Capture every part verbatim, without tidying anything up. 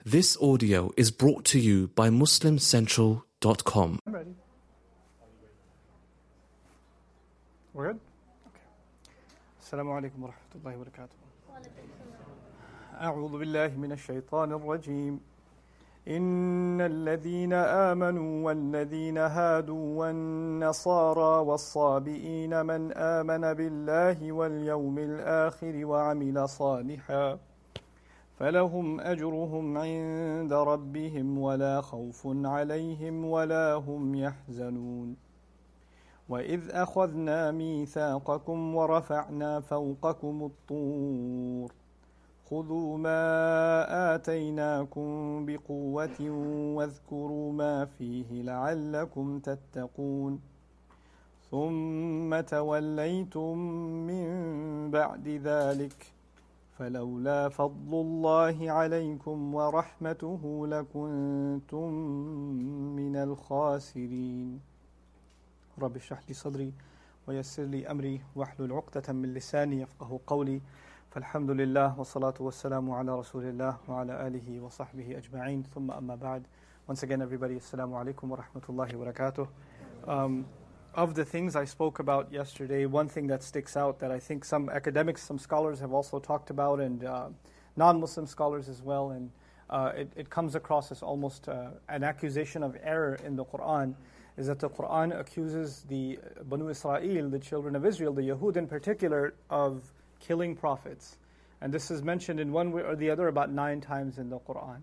This audio is brought to you by Muslim Central dot com. I'm ready. We're good? Okay. Assalamu alaikum wa rahmatullahi wa barakatuh. أعوذ بالله من الشيطان الرجيم. إن الذين آمنوا والذين هادوا والنصارى والصابئين من آمن بالله واليوم الآخر وعمل صالحا فلهم أجرهم عند ربهم ولا خوف عليهم ولا هم يحزنون وإذ أخذنا ميثاقكم ورفعنا فوقكم الطور خذوا ما آتيناكم بقوة واذكروا ما فيه لعلكم تتقون ثم توليتم من بعد ذلك فلولا فضل الله عليكم ورحمته لكنتم من الخاسرين رب اشرح لي صدري ويسر لي أمري واحلل عقدة من لساني يفقه قولي فالحمد لله والصلاة والسلام على رسول الله وعلى آله وصحبه أجمعين ثم أما بعد. Once again everybody, assalamu alaikum wa rahmatullahi wa barakatuh. Um, of the things I spoke about yesterday, one thing that sticks out that I think some academics, some scholars have also talked about, and uh, non-Muslim scholars as well, and uh, it, it comes across as almost uh, an accusation of error in the Quran, is that the Quran accuses the Banu Israel, the children of Israel, the Yahud in particular, of killing prophets. And this is mentioned in one way or the other about nine times in the Quran.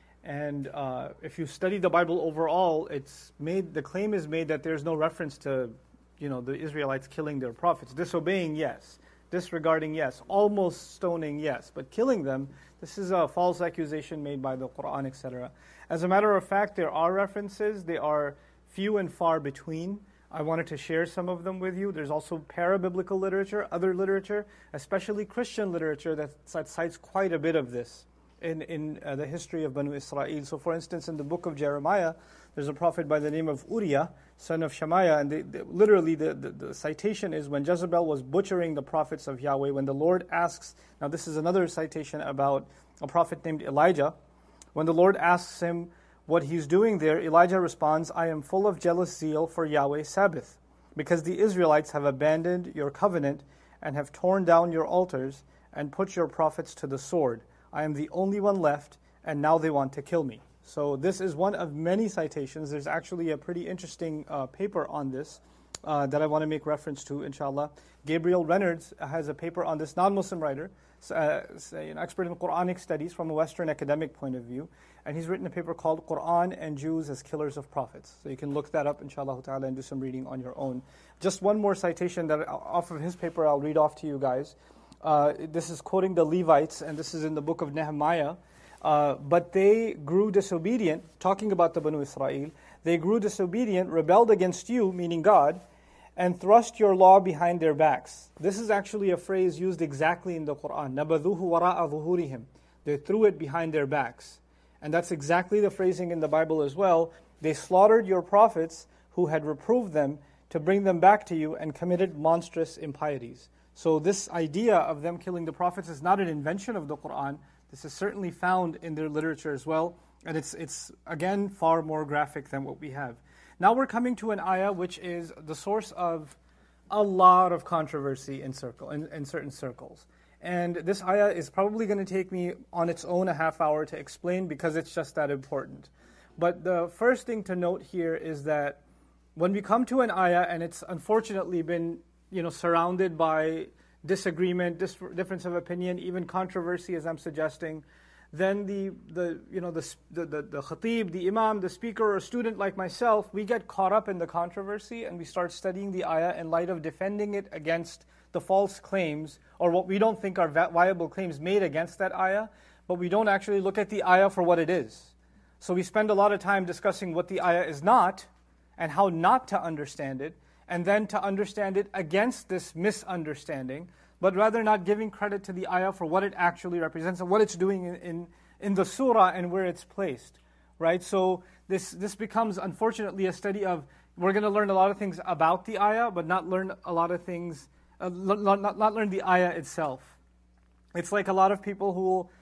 And uh, if you study the Bible overall, it's made, the claim is made that there's no reference to, you know, the Israelites killing their prophets. Disobeying, yes. Disregarding, yes. Almost stoning, yes. But killing them, this is a false accusation made by the Quran, et cetera. As a matter of fact, there are references. They are few and far between. I wanted to share some of them with you. There's also para-biblical literature, other literature, especially Christian literature that cites quite a bit of this in, in uh, the history of Banu Israel. So for instance, in the book of Jeremiah, there's a prophet by the name of Uriah, son of Shemaiah, and they, they, literally the, the, the citation is when Jezebel was butchering the prophets of Yahweh, when the Lord asks, now this is another citation about a prophet named Elijah, when the Lord asks him what he's doing there, Elijah responds, I am full of jealous zeal for Yahweh's Sabbath, because the Israelites have abandoned your covenant and have torn down your altars and put your prophets to the sword. I am the only one left, and now they want to kill me. So this is one of many citations. There's actually a pretty interesting uh, paper on this uh, that I want to make reference to, inshallah. Gabriel Reynolds has a paper on this, non-Muslim writer, uh, an expert in Quranic studies from a Western academic point of view. And he's written a paper called Quran and Jews as Killers of Prophets. So you can look that up, inshallah ta'ala, and do some reading on your own. Just one more citation that off of his paper I'll read off to you guys. Uh, this is quoting the Levites, and this is in the book of Nehemiah. Uh, but they grew disobedient, talking about the Banu Israel. They grew disobedient, rebelled against you, meaning God, and thrust your law behind their backs. This is actually a phrase used exactly in the Quran. نَبَذُوهُ وَرَاءَ ظُهُورِهِمْ. They threw it behind their backs. And that's exactly the phrasing in the Bible as well. They slaughtered your prophets who had reproved them to bring them back to you and committed monstrous impieties. So this idea of them killing the prophets is not an invention of the Quran. This is certainly found in their literature as well. And it's, it's again, far more graphic than what we have. Now we're coming to an ayah which is the source of a lot of controversy in, circle, in, in certain circles. And this ayah is probably going to take me on its own a half hour to explain because it's just that important. But the first thing to note here is that when we come to an ayah and it's unfortunately been, you know, surrounded by disagreement, dis- difference of opinion, even controversy, as I'm suggesting, then the, the you know, the, the, the, the khatib, the imam, the speaker, or a student like myself, we get caught up in the controversy and we start studying the ayah in light of defending it against the false claims, or what we don't think are viable claims made against that ayah, but we don't actually look at the ayah for what it is. So we spend a lot of time discussing what the ayah is not, and how not to understand it, and then to understand it against this misunderstanding, but rather not giving credit to the ayah for what it actually represents and what it's doing in, in, in the surah and where it's placed. Right? So this, this becomes, unfortunately, a study of, we're going to learn a lot of things about the ayah, but not learn a lot of things Uh, not, not learn the ayah itself. It's like a lot of people who will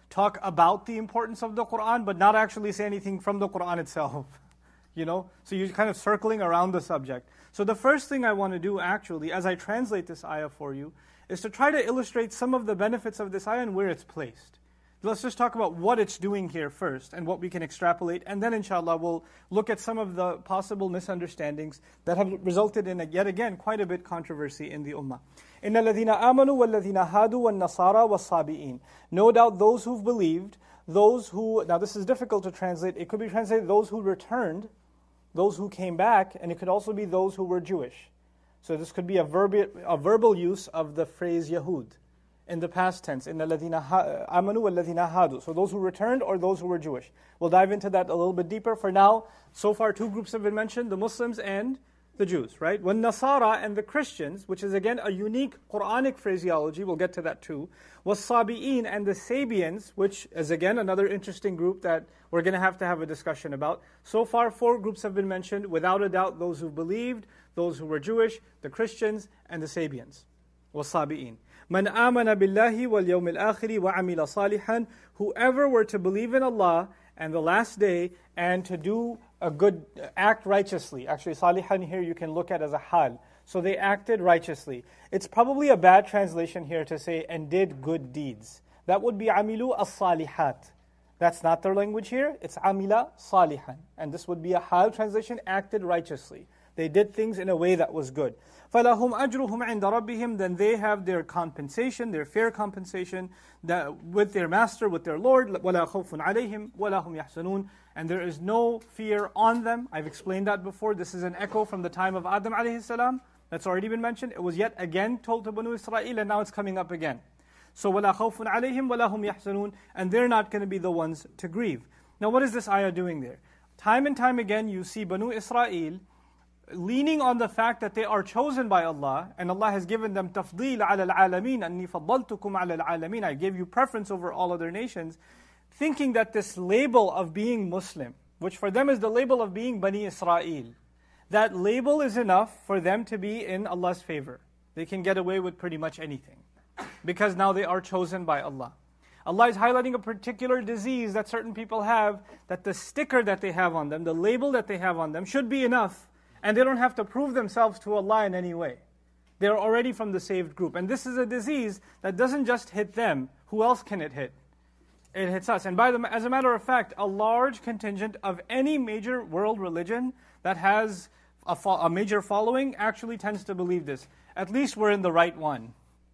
talk about the importance of the Quran, but not actually say anything from the Quran itself. You know, so you're kind of circling around the subject. So the first thing I want to do actually, as I translate this ayah for you, is to try to illustrate some of the benefits of this ayah and where it's placed. Let's just talk about what it's doing here first and what we can extrapolate, and then inshallah we'll look at some of the possible misunderstandings that have resulted in, a, yet again, quite a bit controversy in the ummah. إِنَّ الَّذِينَ آمَنُوا وَالَّذِينَ هَادُوا وَالنَّصَارَى وَالصَّابِئِينَ. No doubt those who've believed, those who, now this is difficult to translate, it could be translated those who returned, those who came back, and it could also be those who were Jewish. So this could be a, verbi- a verbal use of the phrase Yahud in the past tense, in the ladina amanu wal ladina hadu. So those who returned or those who were Jewish. We'll dive into that a little bit deeper. For now, so far two groups have been mentioned, the Muslims and the Jews, right? When Nasara and the Christians, which is again a unique Quranic phraseology, we'll get to that too. Was Sabi'in and the Sabians, which is again another interesting group that we're going to have to have a discussion about. So far four groups have been mentioned, without a doubt those who believed, those who were Jewish, the Christians, and the Sabians. Was Sabi'in. Man amana billahi wal yawmil akhiri wa amila salihan. Whoever were to believe in Allah and the last day and to do a good, act righteously. Actually, salihan here you can look at as a hal. So they acted righteously. It's probably a bad translation here to say, and did good deeds. That would be amilu as-salihat. That's not their language here. It's amila salihan. And this would be a hal translation, acted righteously. They did things in a way that was good. فَلَهُمْ أَجْرُهُمْ عِنْدَ رَبِّهِمْ. Then they have their compensation, their fair compensation that with their master, with their Lord. وَلَا خَوْفٌ عَلَيْهِمْ وَلَا هُمْ يَحْزَنُونَ. And there is no fear on them. I've explained that before. This is an echo from the time of Adam alayhi salam. That's already been mentioned. It was yet again told to Banu Israel, and now it's coming up again. So وَلَا خَوْفٌ عَلَيْهِمْ وَلَا هُمْ يَحْزَنُونَ. And they're not going to be the ones to grieve. Now what is this ayah doing there? Time and time again you see Banu Israel leaning on the fact that they are chosen by Allah, and Allah has given them tafdeel ala al-alamin, anni faddaltukum ala al-alamin, I gave you preference over all other nations, thinking that this label of being Muslim, which for them is the label of being Bani Israel, that label is enough for them to be in Allah's favor. They can get away with pretty much anything, because now they are chosen by Allah. Allah is highlighting a particular disease that certain people have, that the sticker that they have on them, the label that they have on them should be enough, and they don't have to prove themselves to Allah in any way. They're already from the saved group. And this is a disease that doesn't just hit them. Who else can it hit? It hits us. And by the, as a matter of fact, a large contingent of any major world religion that has a, fo- a major following actually tends to believe this. At least we're in the right one.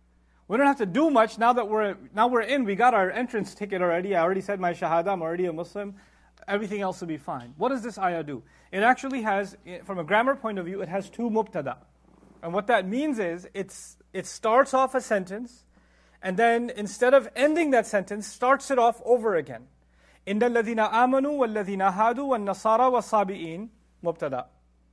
We don't have to do much now that we're now we're in. We got our entrance ticket already. I already said my shahada. I'm already a Muslim. Everything else will be fine. What does this ayah do? It actually has, from a grammar point of view, it has two mubtada. And what that means is, it's it starts off a sentence, and then instead of ending that sentence, starts it off over again. إِنَّ الَّذِينَ آمَنُوا وَالَّذِينَ هَادُوا وَالنَّصَارَى وَالصَّابِئِينَ mubtada.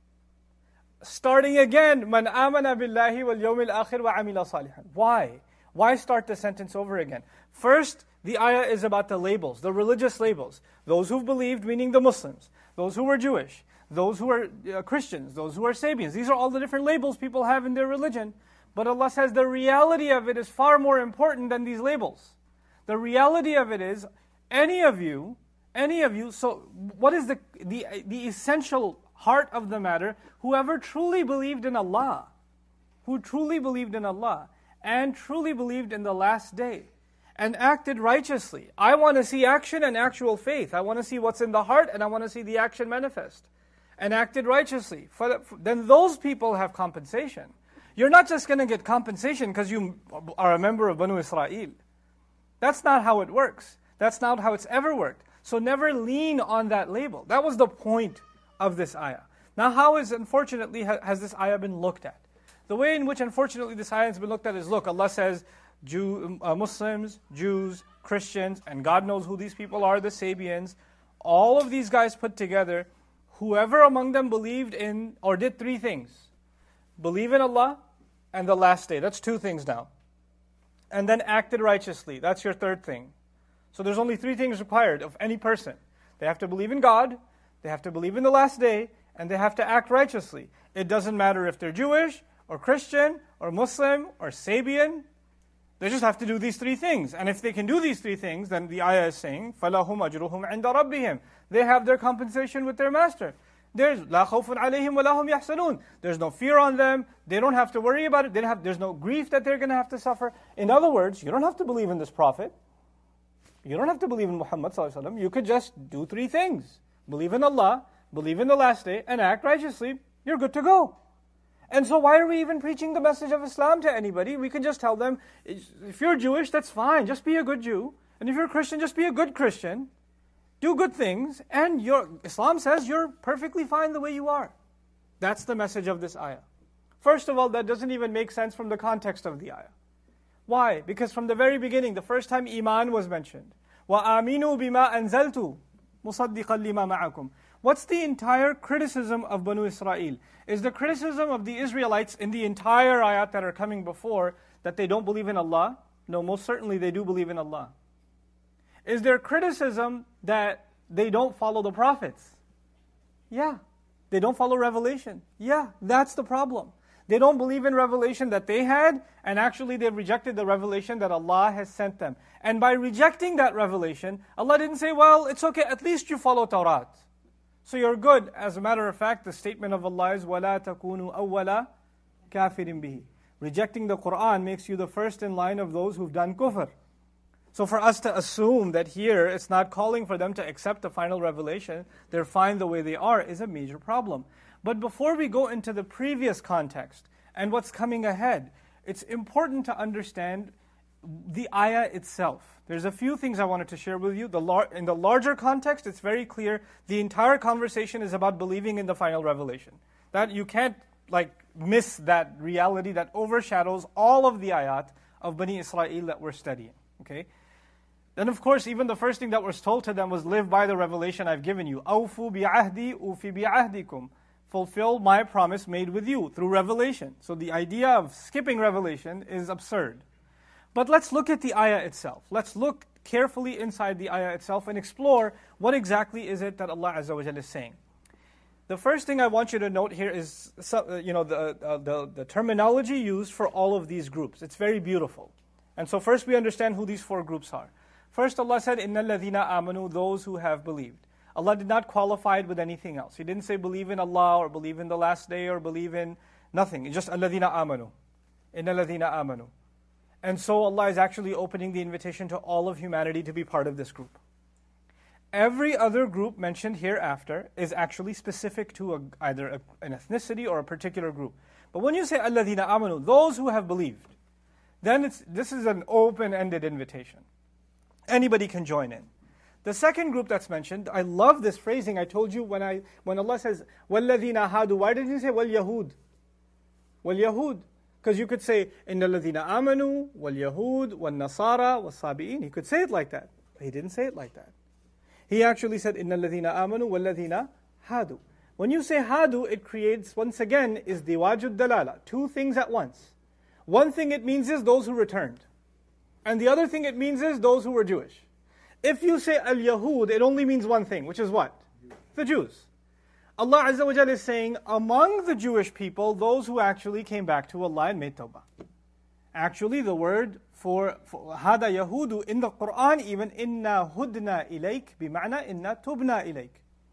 Starting again, مَنْ آمَنَ بِاللَّهِ وَالْيَوْمِ الْآخِرِ وَعَمِلَ صَالِحًا. Why? Why start the sentence over again? First, the ayah is about the labels, the religious labels. Those who've believed, meaning the Muslims. Those who were Jewish. Those who are uh, Christians. Those who are Sabians. These are all the different labels people have in their religion. But Allah says the reality of it is far more important than these labels. The reality of it is, any of you, any of you, so what is the, the, the essential heart of the matter? Whoever truly believed in Allah, who truly believed in Allah, and truly believed in the last day, and acted righteously. I want to see action and actual faith. I want to see what's in the heart, and I want to see the action manifest. And acted righteously. For, for, then those people have compensation. You're not just going to get compensation because you are a member of Banu Israel. That's not how it works. That's not how it's ever worked. So never lean on that label. That was the point of this ayah. Now how is, unfortunately, has this ayah been looked at? The way in which, unfortunately, this ayah has been looked at is, look, Allah says, Jew, uh, Muslims, Jews, Christians, and God knows who these people are, the Sabians, all of these guys put together, whoever among them believed in, or did three things. Believe in Allah and the last day. That's two things now. And then acted righteously. That's your third thing. So there's only three things required of any person. They have to believe in God, they have to believe in the last day, and they have to act righteously. It doesn't matter if they're Jewish, or Christian, or Muslim, or Sabian. They just have to do these three things. And if they can do these three things, then the ayah is saying, فَلَهُمْ أَجْرُهُمْ عِنْدَ رَبِّهِمْ. They have their compensation with their master. There's لَا خَوْفٌ عَلَيْهِمْ وَلَا هُمْ يَحْزَنُونَ. There's no fear on them. They don't have to worry about it. They don't have, there's no grief that they're going to have to suffer. In other words, you don't have to believe in this prophet. You don't have to believe in Muhammad sallallahu alaihi wasallam. You could just do three things. Believe in Allah, believe in the last day, and act righteously. You're good to go. And so why are we even preaching the message of Islam to anybody? We can just tell them, if you're Jewish, that's fine. Just be a good Jew. And if you're a Christian, just be a good Christian. Do good things. And your Islam says you're perfectly fine the way you are. That's the message of this ayah. First of all, that doesn't even make sense from the context of the ayah. Why? Because from the very beginning, the first time Iman was mentioned, وَآمِنُوا بِمَا أَنزَلْتُ مُصَدِّقًا لِمَا مَعَكُمْ. What's the entire criticism of Banu Israel? Is the criticism of the Israelites in the entire ayat that are coming before that they don't believe in Allah? No, most certainly they do believe in Allah. Is there criticism that they don't follow the prophets? Yeah. They don't follow revelation. Yeah, that's the problem. They don't believe in revelation that they had, and actually they've rejected the revelation that Allah has sent them. And by rejecting that revelation, Allah didn't say, well, it's okay, at least you follow Tawrat. So you're good. As a matter of fact, the statement of Allah is, وَلَا تَكُونُوا أَوَّلَ كَافِرٍ بِهِ. Rejecting the Qur'an makes you the first in line of those who've done kufr. So for us to assume that here it's not calling for them to accept the final revelation, they're fine the way they are, is a major problem. But before we go into the previous context and what's coming ahead, it's important to understand the ayah itself. There's a few things I wanted to share with you. The lar- in the larger context, it's very clear the entire conversation is about believing in the final revelation. That you can't like miss that reality that overshadows all of the ayat of Bani Israel that we're studying. Okay? Then of course, even the first thing that was told to them was live by the revelation I've given you. أَوْفُوا بِعَهْدِي أُوفِ بِعَهْدِكُمْ. Fulfill my promise made with you through revelation. So the idea of skipping revelation is absurd. But let's look at the ayah itself. Let's look carefully inside the ayah itself and explore what exactly is it that Allah Azza wa Jalla is saying. The first thing I want you to note here is you know, the, uh, the, the terminology used for all of these groups. It's very beautiful. And so first we understand who these four groups are. First Allah said, إِنَّ الَّذِينَ آمَنُوا, those who have believed. Allah did not qualify it with anything else. He didn't say believe in Allah or believe in the last day or believe in nothing. It's just الَّذِينَ آمَنُوا. إِنَّ الَّذِينَ آمَنُوا. And so Allah is actually opening the invitation to all of humanity to be part of this group. Every other group mentioned hereafter is actually specific to a, either a, an ethnicity or a particular group. But when you say الَّذِينَ آمَنُوا, those who have believed, then it's, this is an open-ended invitation. Anybody can join in. The second group that's mentioned, I love this phrasing. I told you when I when Allah says, وَالَّذِينَ هَادُوا, why did He say وَالْيَهُودِ? وَالْيَهُودِ. Because you could say, إِنَّ الَّذِينَ آمَنُوا وَالْيَهُودِ وَالنَّصَارَى وَالصَّابِئِينَ. He could say it like that. But He didn't say it like that. He actually said, إِنَّ الَّذِينَ آمَنُوا وَالَّذِينَ هَادُوا. When you say hadu, it creates, once again, is diwajud dalala. Two things at once. One thing it means is those who returned. And the other thing it means is those who were Jewish. If you say al-Yahud, it only means one thing, which is what? The Jews. Allah Azza wa Jalla is saying, among the Jewish people, those who actually came back to Allah and made tawbah. Actually, the word for, for hada Yahudu in the Quran, even inna hudna ilayk, bima'na inna tubna ilayk.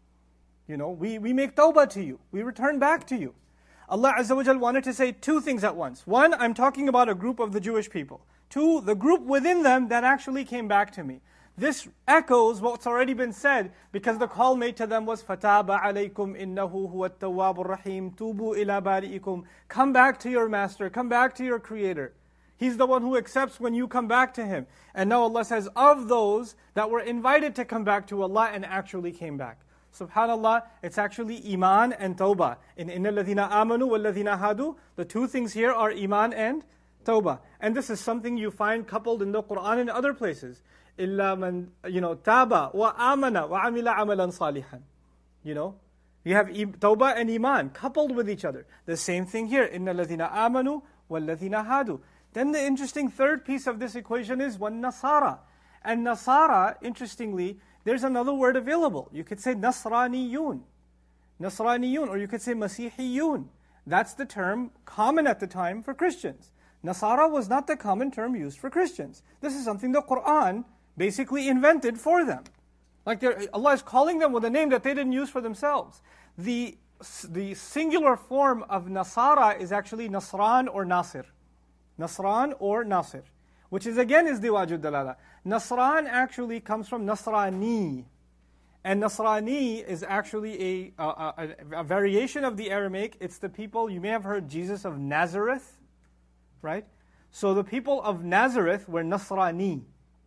You know, we, we make tawbah to you. We return back to you. Allah Azza wa Jalla wanted to say two things at once. One, I'm talking about a group of the Jewish people. Two, the group within them that actually came back to me. This echoes what's already been said, because the call made to them was فَتَابَ عَلَيْكُمْ إِنَّهُ هُوَ التَّوَّابُ الرَّحِيمُ تُوبُوا إِلَى بَارِئِكُمْ. Come back to your master, come back to your creator. He's the one who accepts when you come back to him. And now Allah says, of those that were invited to come back to Allah and actually came back. SubhanAllah, it's actually Iman and Tawbah. In إِنَّ الَّذِينَ آمَنُوا وَالَّذِينَ هَادُوا, the two things here are Iman and Tawbah. And this is something you find coupled in the Quran and other places. إِلَّا مَنْ, you know, تَابَ وَآمَنَ وَعَمِلَ عَمَلًا صَالِحًا. You know, you have Tawbah and Iman coupled with each other. The same thing here. إِنَّ الَّذِينَ آمَنُوا وَالَّذِينَ هَادُوا. Then the interesting third piece of this equation is وَالنَّصَارَى. And Nasara, interestingly, there's another word available. You could say Nasraniyun. Nasraniyun, or you could say Masihiyun. That's the term common at the time for Christians. Nasara was not the common term used for Christians. This is something the Quran basically invented for them. Like Allah is calling them with a name that they didn't use for themselves. The, the singular form of Nasara is actually Nasran or Nasir. Nasran or Nasir, which is again is Diwajud Dalala. Nasran actually comes from Nasrani. And Nasrani is actually a, a, a, a variation of the Aramaic. It's the people, you may have heard Jesus of Nazareth, right? So the people of Nazareth were Nasrani.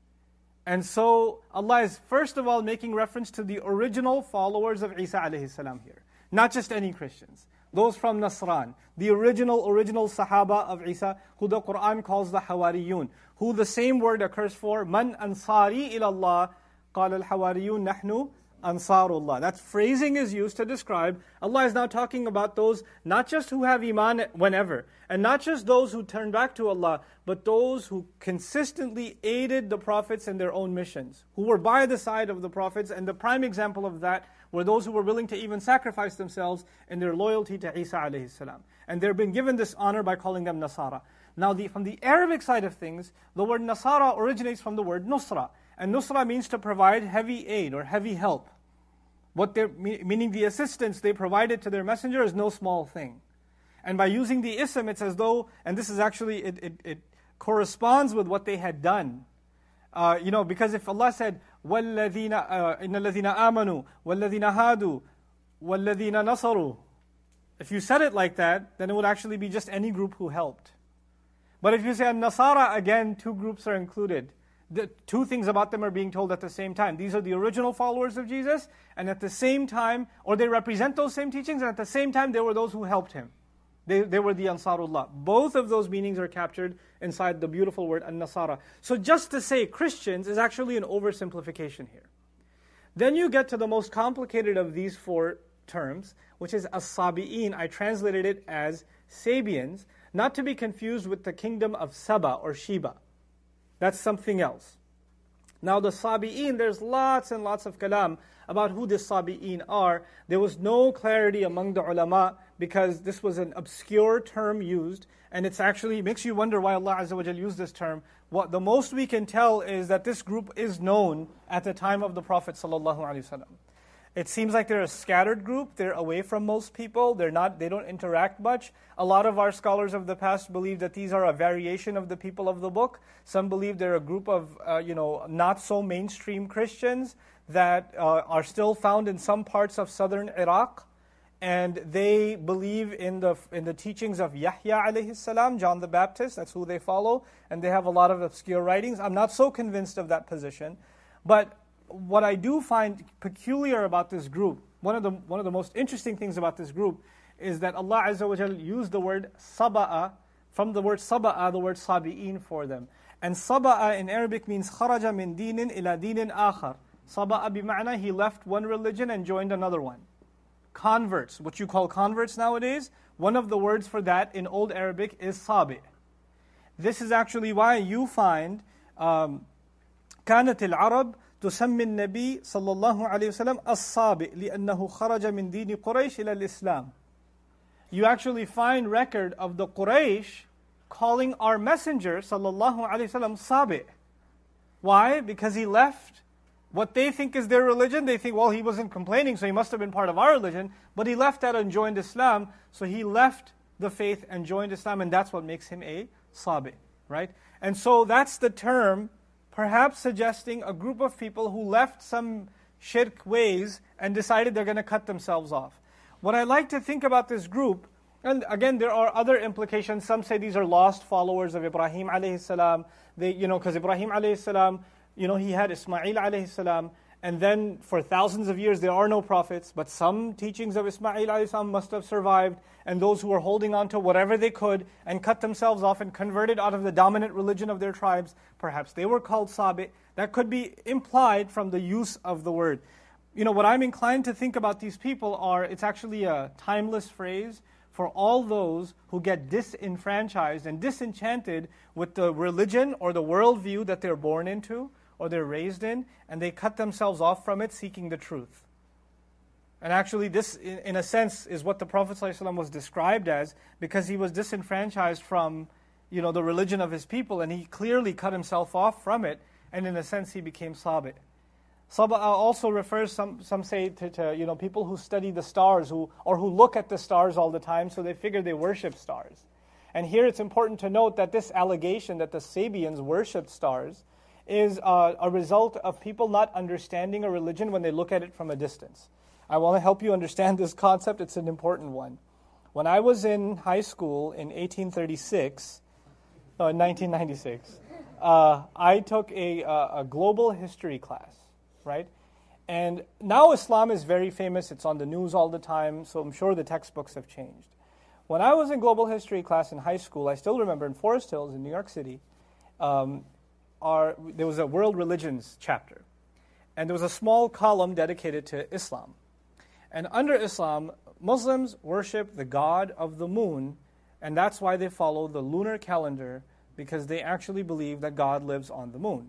And so Allah is first of all making reference to the original followers of Isa alayhi salam here. Not just any Christians. Those from Nasran. The original, original Sahaba of Isa, who the Quran calls the Hawariyun. Who the same word occurs for, Man ansari ilallah, qala al-Hawariyun nahnu Ansarullah. That phrasing is used to describe, Allah is now talking about those, not just who have Iman whenever, and not just those who turn back to Allah, but those who consistently aided the prophets in their own missions, who were by the side of the prophets, and the prime example of that were those who were willing to even sacrifice themselves in their loyalty to Isa alayhi salam. And they've been given this honor by calling them Nasara. Now the, from the Arabic side of things, the word Nasara originates from the word Nusra. And Nusra means to provide heavy aid or heavy help. What they're, meaning the assistance they provided to their messenger is no small thing. And by using the ism, it's as though, and this is actually, it, it, it corresponds with what they had done. Uh, you know, because if Allah said, وَالَّذِينَ إِنَّ الَّذِينَ آمَنُوا وَالَّذِينَ هَادُوا وَالَّذِينَ نَصَرُوا, if you said it like that, then it would actually be just any group who helped. But if you say Nasara, again, two groups are included. The two things about them are being told at the same time. These are the original followers of Jesus, and at the same time, or they represent those same teachings, and at the same time, they were those who helped him. They, they were the Ansarullah. Both of those meanings are captured inside the beautiful word An-Nasara. So just to say Christians is actually an oversimplification here. Then you get to the most complicated of these four terms, which is As-Sabi'in. I translated it as Sabians, not to be confused with the kingdom of Saba or Sheba. That's something else. Now the Sabi'in, there's lots and lots of kalam about who the Sabi'in are. There was no clarity among the ulama because this was an obscure term used, and it's actually, it makes you wonder why Allah Azza wa Jal used this term. What the most we can tell is that this group is known at the time of the Prophet Sallallahu Alaihi Wasallam. It seems like they're a scattered group. They're away from most people. They're not. They don't interact much. A lot of our scholars of the past believe that these are a variation of the people of the book. Some believe they're a group of, uh, you know, not so mainstream Christians that uh, are still found in some parts of southern Iraq, and they believe in the in the teachings of Yahya alayhi salam, John the Baptist. That's who they follow, and they have a lot of obscure writings. I'm not so convinced of that position, but what I do find peculiar about this group, one of the one of the most interesting things about this group, is that Allah Azza wa Jal used the word saba'a, from the word saba'a, the word sabi'in for them. And saba'a in Arabic means kharaja min dinin ila dinin akhar. Saba'a bima'na, he left one religion and joined another one. Converts, what you call converts nowadays, one of the words for that in Old Arabic is sabi'. This is actually why you find um, كانت العرب تسمي النبي صلى الله عليه وسلم الصابئ لأنه خرج من دين قريش إلى الإسلام. You actually find record of the Quraysh calling our messenger صلى الله عليه وسلم صابئ. Why? Because he left what they think is their religion. They think, well, he wasn't complaining, so he must have been part of our religion. But he left that and joined Islam, so he left the faith and joined Islam, and that's what makes him a sabi', right? And so that's the term, perhaps suggesting a group of people who left some shirk ways and decided they're going to cut themselves off. What I like to think about this group, and again, there are other implications. Some say these are lost followers of Ibrahim alayhi salam. They, you know, because Ibrahim alayhi salam, you know, he had Ismail alayhi salam, and then for thousands of years there are no prophets, but some teachings of Ismail alayhi salam must have survived, and those who were holding on to whatever they could and cut themselves off and converted out of the dominant religion of their tribes, perhaps they were called sabi'. That could be implied from the use of the word. You know, what I'm inclined to think about these people are, it's actually a timeless phrase for all those who get disenfranchised and disenchanted with the religion or the worldview that they're born into or they're raised in, and they cut themselves off from it seeking the truth. And actually this, in, in a sense, is what the Prophet ﷺ was described as, because he was disenfranchised from you know, the religion of his people, and he clearly cut himself off from it, and in a sense he became Sabi'. Saba'a also refers, some some say, to, to you know people who study the stars, who or who look at the stars all the time, so they figure they worship stars. And here it's important to note that this allegation that the Sabians worshipped stars is uh, a result of people not understanding a religion when they look at it from a distance. I want to help you understand this concept. It's an important one. When I was in high school in eighteen thirty-six, no, in nineteen ninety-six, uh, I took a, a, a global history class, right? And now Islam is very famous. It's on the news all the time, so I'm sure the textbooks have changed. When I was in global history class in high school, I still remember in Forest Hills in New York City, um, our, there was a world religions chapter. And there was a small column dedicated to Islam. And under Islam, Muslims worship the god of the moon, and that's why they follow the lunar calendar, because they actually believe that God lives on the moon.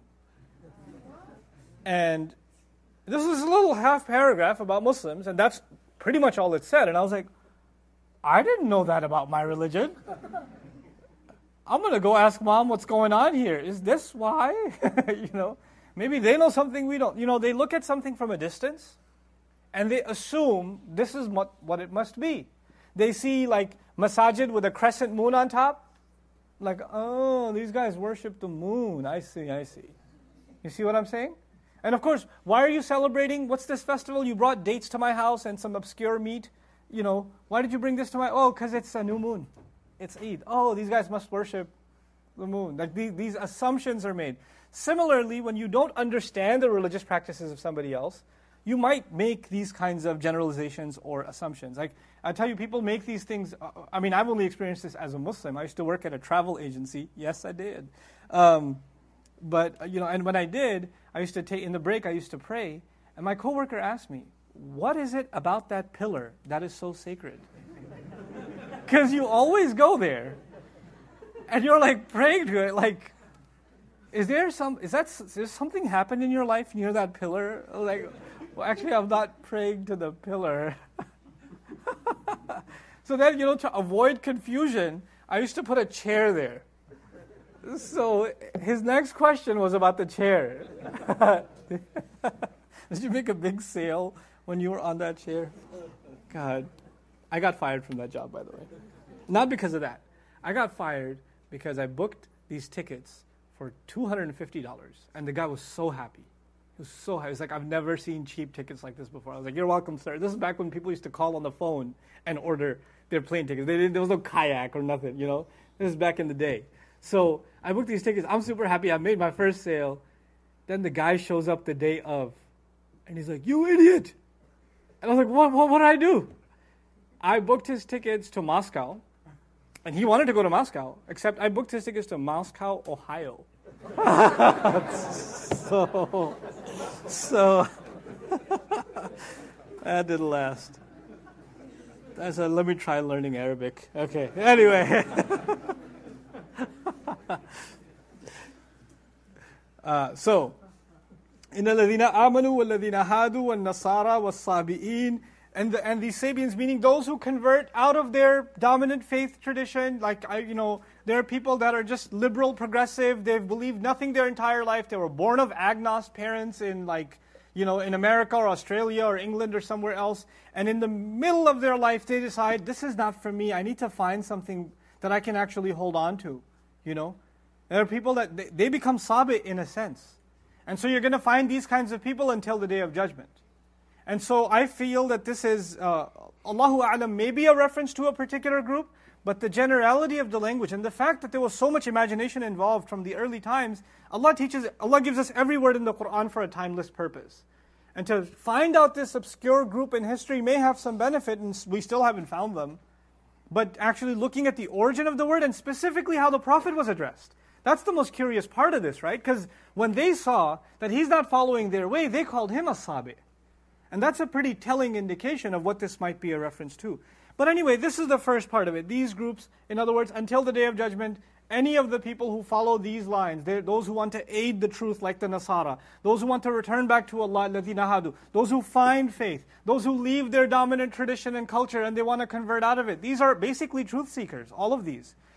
And this is a little half paragraph about Muslims, and that's pretty much all it said. And I was like, I didn't know that about my religion. I'm going to go ask Mom what's going on here. Is this why? you know, maybe they know something we don't. You know, they look at something from a distance, and they assume this is what, what it must be. They see like masajid with a crescent moon on top. Like, oh, these guys worship the moon. I see, I see. You see what I'm saying? And of course, why are you celebrating? What's this festival? You brought dates to my house and some obscure meat. You know, why did you bring this to my... Oh, because it's a new moon. It's Eid. Oh, these guys must worship the moon. Like these, these assumptions are made. Similarly, when you don't understand the religious practices of somebody else, you might make these kinds of generalizations or assumptions. Like, I tell you, people make these things... Uh, I mean, I've only experienced this as a Muslim. I used to work at a travel agency. Yes, I did. Um, but, you know, and when I did, I used to take... In the break, I used to pray. And my coworker asked me, what is it about that pillar that is so sacred? Because you always go there. And you're like praying to it. Like, is there some... Is that... Is there something happened in your life near that pillar? Like... Well, actually, I'm not praying to the pillar. So then, you know, to avoid confusion, I used to put a chair there. So his next question was about the chair. Did you make a big sale when you were on that chair? God, I got fired from that job, by the way. Not because of that. I got fired because I booked these tickets for two hundred fifty dollars, and the guy was so happy. He was so happy. He's like, I've never seen cheap tickets like this before. I was like, you're welcome, sir. This is back when people used to call on the phone and order their plane tickets. They didn't, there was no kayak or nothing, you know. This is back in the day. So I booked these tickets. I'm super happy. I made my first sale. Then the guy shows up the day of, and he's like, you idiot. And I was like, what, what, what did I do? I booked his tickets to Moscow, and he wanted to go to Moscow, except I booked his tickets to Moscow, Ohio. so, so, that didn't last. I said, let me try learning Arabic. Okay, anyway. uh, so, إِنَّ الَّذِينَ آمَنُوا وَالَّذِينَ هَادُوا وَالنَّصَارَى وَالصَّابِئِينَ And the, and these Sabians, meaning those who convert out of their dominant faith tradition, like, I, you know, there are people that are just liberal, progressive, they've believed nothing their entire life, they were born of agnost parents in, like, you know, in America or Australia or England or somewhere else, and in the middle of their life they decide, this is not for me, I need to find something that I can actually hold on to, you know. There are people that, they, they become Sabi' in a sense. And so you're going to find these kinds of people until the Day of Judgment. And so I feel that this is, uh, Allahu A'lam, maybe a reference to a particular group, but the generality of the language and the fact that there was so much imagination involved from the early times, Allah teaches, Allah gives us every word in the Quran for a timeless purpose. And to find out this obscure group in history may have some benefit, and we still haven't found them, but actually looking at the origin of the word and specifically how the Prophet was addressed. That's the most curious part of this, right? Because when they saw that he's not following their way, they called him a Sabi'. And that's a pretty telling indication of what this might be a reference to. But anyway, this is the first part of it. These groups, in other words, until the Day of Judgment, any of the people who follow these lines, those who want to aid the truth like the Nasara, those who want to return back to Allah, الَّذِينَ هَادُوا, those who find faith, those who leave their dominant tradition and culture and they want to convert out of it. These are basically truth seekers, all of these.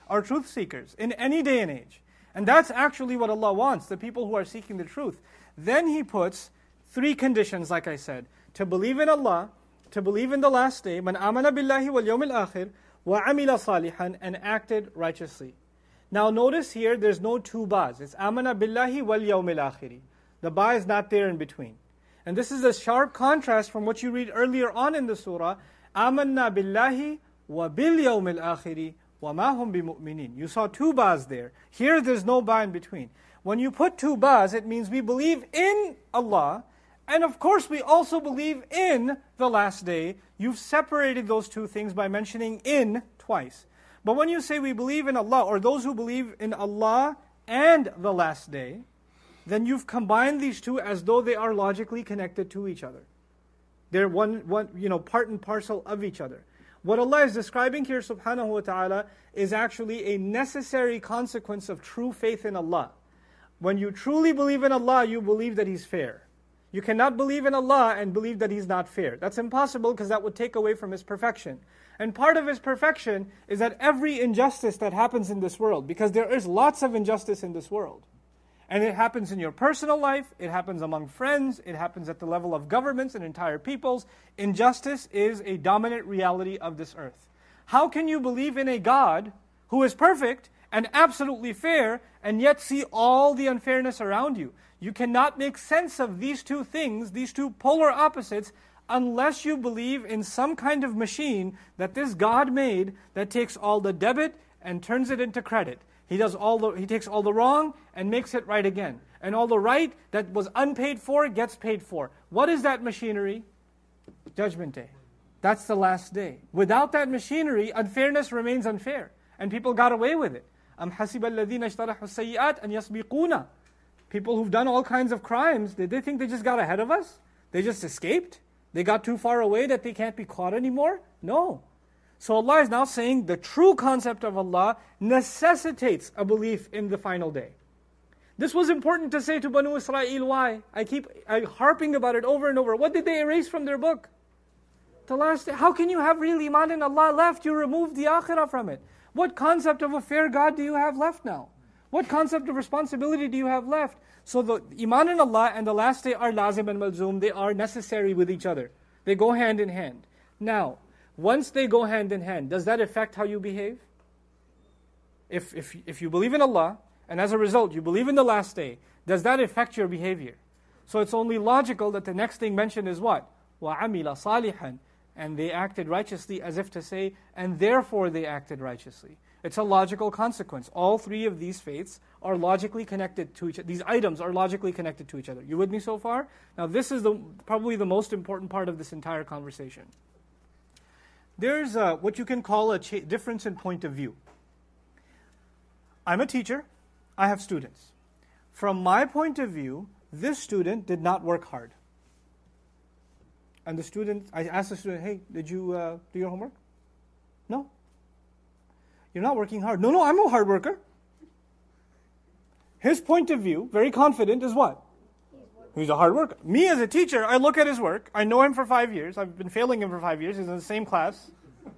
are truth seekers in any day and age. And that's actually what Allah wants, the people who are seeking the truth. Then He puts three conditions, like I said. To believe in Allah, to believe in the last day, man amana billahi wal yawmil akhir, wa amila salihan, and acted righteously. Now notice here, there's no two bas. It's amana billahi wal yawmil akhiri. The ba is not there in between. And this is a sharp contrast from what you read earlier on in the surah. Amanna billahi wa bil yawmil akhiri wa ma hum bimu'minin. You saw two bas there. Here there's no ba in between. When you put two bas, it means we believe in Allah, and of course we also believe in the last day. You've separated those two things by mentioning in twice. But when you say we believe in Allah, or those who believe in Allah and the last day, then you've combined these two as though they are logically connected to each other. They're one, one, you know, part and parcel of each other. What Allah is describing here, subhanahu wa ta'ala, is actually a necessary consequence of true faith in Allah. When you truly believe in Allah, you believe that He's fair. You cannot believe in Allah and believe that He's not fair. That's impossible because that would take away from His perfection. And part of His perfection is that every injustice that happens in this world, because there is lots of injustice in this world, and it happens in your personal life, it happens among friends, it happens at the level of governments and entire peoples. Injustice is a dominant reality of this earth. How can you believe in a God who is perfect and absolutely fair and yet see all the unfairness around you? You cannot make sense of these two things, these two polar opposites, unless you believe in some kind of machine that this God made that takes all the debit and turns it into credit. He does all the, he takes all the wrong and makes it right again. And all the right that was unpaid for gets paid for. What is that machinery? Judgment Day. That's the last day. Without that machinery, unfairness remains unfair. And people got away with it. أَمْ حَسِبَ الَّذِينَ اشْتَرَحُوا السَّيِّئَاتِ أَنْ يَسْبِقُونَ. People who've done all kinds of crimes, did they think they just got ahead of us? They just escaped? They got too far away that they can't be caught anymore? No. So Allah is now saying the true concept of Allah necessitates a belief in the final day. This was important to say to Banu Israel. Why? I keep I harping about it over and over. What did they erase from their book? The last day. How can you have real iman in Allah left? You removed the akhirah from it. What concept of a fair God do you have left now? What concept of responsibility do you have left? So the iman in Allah and the last day are lazim and malzoom. They are necessary with each other. They go hand in hand. Now, once they go hand in hand, does that affect how you behave? If, if, if you believe in Allah, and as a result you believe in the last day, does that affect your behavior? So it's only logical that the next thing mentioned is what? وَعَمِلَ صَالِحًا. And they acted righteously, as if to say, and therefore they acted righteously. It's a logical consequence. All three of these faiths are logically connected to each other. These items are logically connected to each other. You with me so far? Now this is the probably the most important part of this entire conversation. There's a, what you can call a cha- difference in point of view. I'm a teacher. I have students. From my point of view, this student did not work hard. And the student, I asked the student, hey, did you uh, do your homework? No. You're not working hard. No, no, I'm a hard worker. His point of view, very confident, is what? He's a hard worker. Me as a teacher, I look at his work. I know him for five years. I've been failing him for five years. He's in the same class.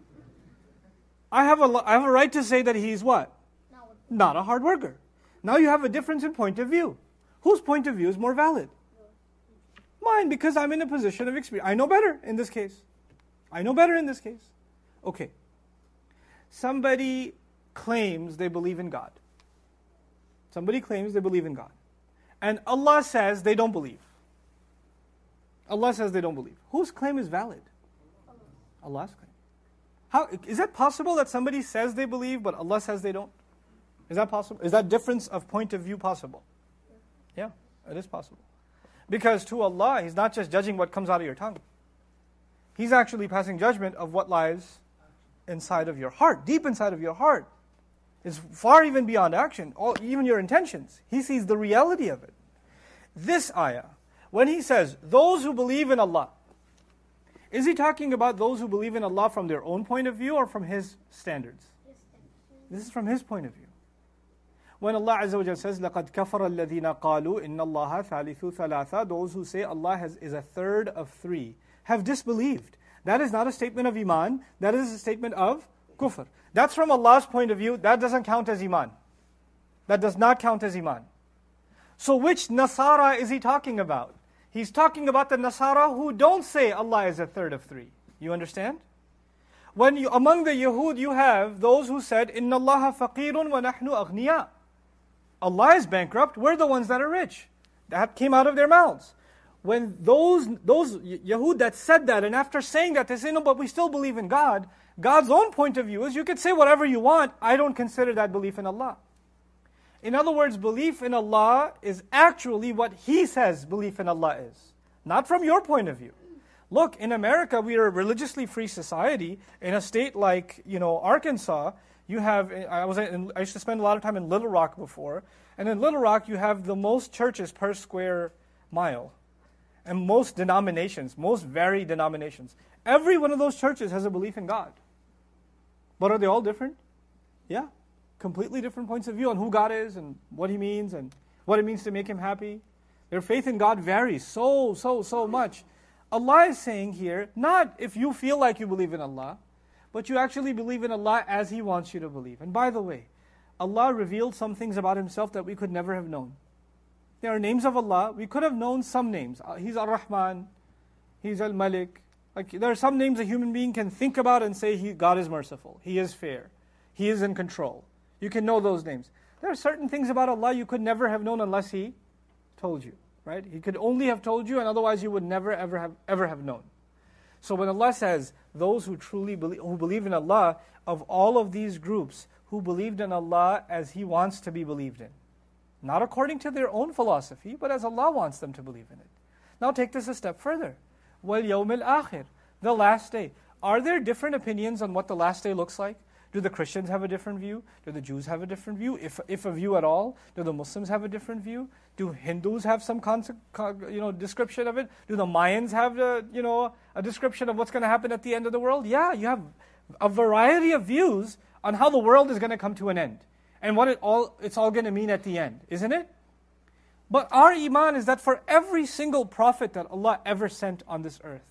I have a, I have a right to say that he's what? Not a hard worker. Now you have a difference in point of view. Whose point of view is more valid? Mine, because I'm in a position of experience. I know better in this case. I know better in this case. Okay. Somebody claims they believe in God. Somebody claims they believe in God. And Allah says they don't believe. Allah says they don't believe. Whose claim is valid? Allah's claim. How, is that possible that somebody says they believe but Allah says they don't? Is that possible? Is that difference of point of view possible? Yeah, it is possible. Because to Allah, He's not just judging what comes out of your tongue. He's actually passing judgment of what lies inside of your heart, deep inside of your heart. It's far even beyond action, all, even your intentions. He sees the reality of it. This ayah, when He says, those who believe in Allah, is He talking about those who believe in Allah from their own point of view or from His standards? This is from His point of view. When Allah Azza wa Jalla says, لَقَدْ كَفَرَ الَّذِينَ قَالُوا إِنَّ اللَّهَ ثَالِثُ ثَلَاثَ, those who say Allah has, is a third of three, have disbelieved. That is not a statement of iman, that is a statement of kufr. That's from Allah's point of view. That doesn't count as iman. That does not count as iman. So which Nasara is he talking about? He's talking about the Nasara who don't say Allah is a third of three. You understand? When you, among the Yahud you have those who said, Inna Allaha faqirun wa nahnu aghniya. Allah is bankrupt, we're the ones that are rich. That came out of their mouths. When those those Yahud that said that, and after saying that, they say, no, but we still believe in God. God's own point of view is, you could say whatever you want, I don't consider that belief in Allah. In other words, belief in Allah is actually what He says belief in Allah is. Not from your point of view. Look, in America, we are a religiously free society. In a state like, you know, Arkansas, you have, I was in, I used to spend a lot of time in Little Rock before, and in Little Rock you have the most churches per square mile. And most denominations, most varied denominations. Every one of those churches has a belief in God. But are they all different? Yeah. Completely different points of view on who God is and what He means and what it means to make Him happy. Their faith in God varies so, so, so much. Allah is saying here, not if you feel like you believe in Allah, but you actually believe in Allah as He wants you to believe. And by the way, Allah revealed some things about Himself that we could never have known. There are names of Allah. We could have known some names. He's Ar-Rahman. He's Al-Malik. Like, there are some names a human being can think about and say, he, God is merciful. He is fair. He is in control. You can know those names. There are certain things about Allah you could never have known unless He told you. Right? He could only have told you, and otherwise you would never ever have ever have known. So when Allah says, those who truly believe, who believe in Allah, of all of these groups who believed in Allah as He wants to be believed in. Not according to their own philosophy, but as Allah wants them to believe in it. Now take this a step further. وَالْيَوْمِ الْآخِرِ, the last day. Are there different opinions on what the last day looks like? Do the Christians have a different view? Do the Jews have a different view? If if a view at all? Do the Muslims have a different view? Do Hindus have some concept, you know, description of it? Do the Mayans have a, you know, a description of what's going to happen at the end of the world? Yeah, you have a variety of views on how the world is going to come to an end. And what it all it's all going to mean at the end, isn't it? But our iman is that for every single prophet that Allah ever sent on this earth,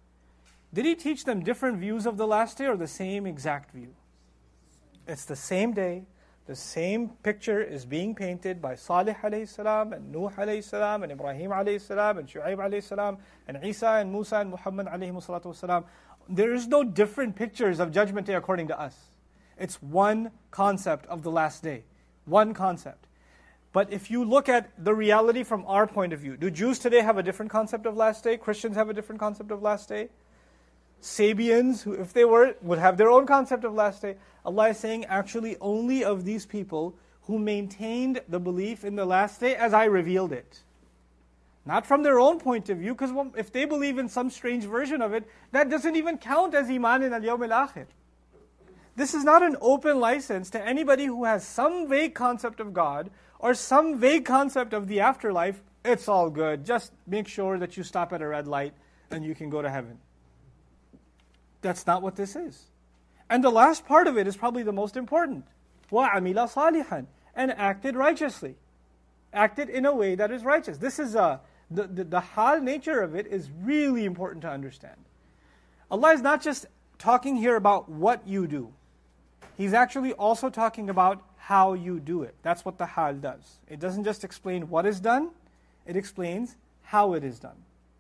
did He teach them different views of the last day or the same exact view? It's the same day, the same picture is being painted by Salih alayhi salam, and Nuh alayhi salam, and Ibrahim alayhi salam, and Shu'aib alayhi salam, and Isa and Musa and Muhammad alayhi salatu wasalam. There is no different pictures of Judgment Day according to us. It's one concept of the last day. One concept. But if you look at the reality from our point of view, do Jews today have a different concept of last day? Christians have a different concept of last day? Sabians, who, if they were, would have their own concept of last day. Allah is saying, actually, only of these people who maintained the belief in the last day as I revealed it. Not from their own point of view, because if they believe in some strange version of it, that doesn't even count as iman in al-yawm al-akhir. This is not an open license to anybody who has some vague concept of God or some vague concept of the afterlife. It's all good. Just make sure that you stop at a red light and you can go to heaven. That's not what this is. And the last part of it is probably the most important. وَعَمِلَ صَالِحًا, and acted righteously. Acted in a way that is righteous. This is a, the, the, the hal nature of it is really important to understand. Allah is not just talking here about what you do. He's actually also talking about how you do it. That's what the hal does. It doesn't just explain what is done, it explains how it is done.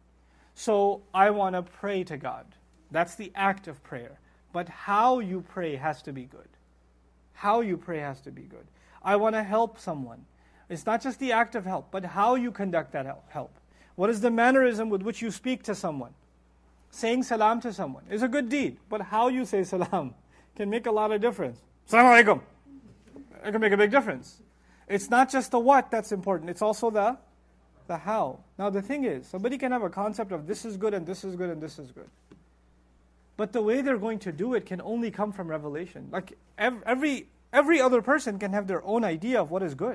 So I want to pray to God. That's the act of prayer. But how you pray has to be good. How you pray has to be good. I want to help someone. It's not just the act of help, but how you conduct that help. What is the mannerism with which you speak to someone? Saying salam to someone is a good deed, but how you say salam can make a lot of difference. Assalamu alaikum. It can make a big difference. It's not just the what that's important, it's also the, the how. Now the thing is, somebody can have a concept of this is good and this is good and this is good. But the way they're going to do it can only come from revelation. Like every every other person can have their own idea of what is good.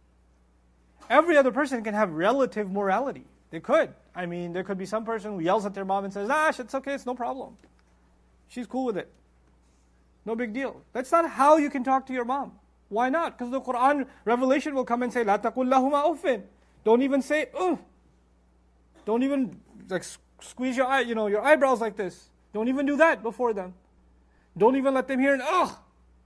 Every other person can have relative morality. They could. I mean, there could be some person who yells at their mom and says, ah, it's okay, it's no problem. She's cool with it. No big deal. That's not how you can talk to your mom. Why not? Because the Quran revelation will come and say, La taqul lahuma uffin. Don't even say, ugh. Don't even like squeeze your eye, you know, your eyebrows like this. Don't even do that before them. Don't even let them hear an ugh.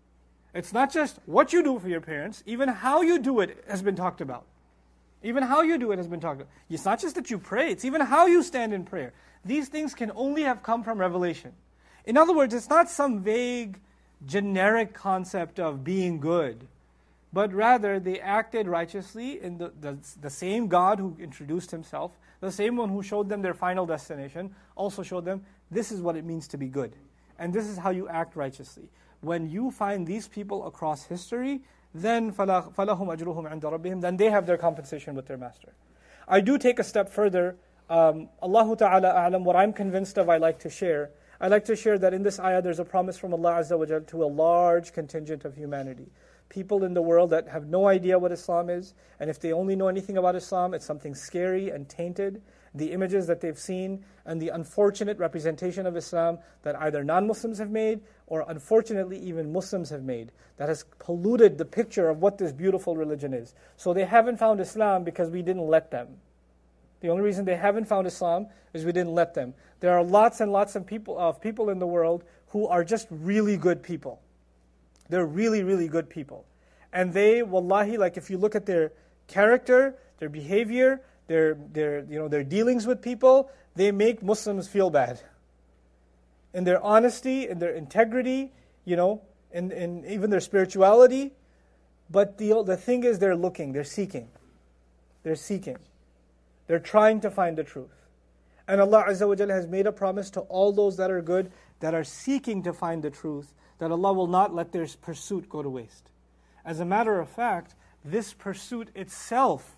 It's not just what you do for your parents, even how you do it has been talked about. Even how you do it has been talked about. It's not just that you pray, it's even how you stand in prayer. These things can only have come from revelation. In other words, it's not some vague, generic concept of being good, but rather they acted righteously in the, the, the same God who introduced himself, the same one who showed them their final destination, also showed them this is what it means to be good. And this is how you act righteously. When you find these people across history, then فَلَهُمْ أَجْرُهُمْ عِنْدَ رَبِّهِمْ, then they have their compensation with their master. I do take a step further. Um, Allahu Ta'ala A'lam, what I'm convinced of I like to share. I like to share that in this ayah there's a promise from Allah Azza wa Jal to a large contingent of humanity. People in the world that have no idea what Islam is, and if they only know anything about Islam, it's something scary and tainted. The images that they've seen and the unfortunate representation of Islam that either non-Muslims have made or unfortunately even Muslims have made, that has polluted the picture of what this beautiful religion is. So they haven't found Islam because we didn't let them. The only reason they haven't found Islam is we didn't let them. There are lots and lots of people of people in the world who are just really good people. They're really, really good people. And they, wallahi, like if you look at their character, their behavior, their their you know their dealings with people, they make Muslims feel bad. In their honesty, in their integrity, you know, in, in even their spirituality. But the the thing is they're looking, they're seeking. They're seeking. They're trying to find the truth. And Allah Azza wa Jalla has made a promise to all those that are good, that are seeking to find the truth, that Allah will not let their pursuit go to waste. As a matter of fact, this pursuit itself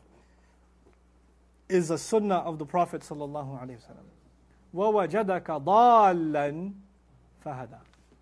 is a sunnah of the Prophet sallallahu alaihi wasallam. وَوَجَدَكَ ضَالًّا فَهَدَى.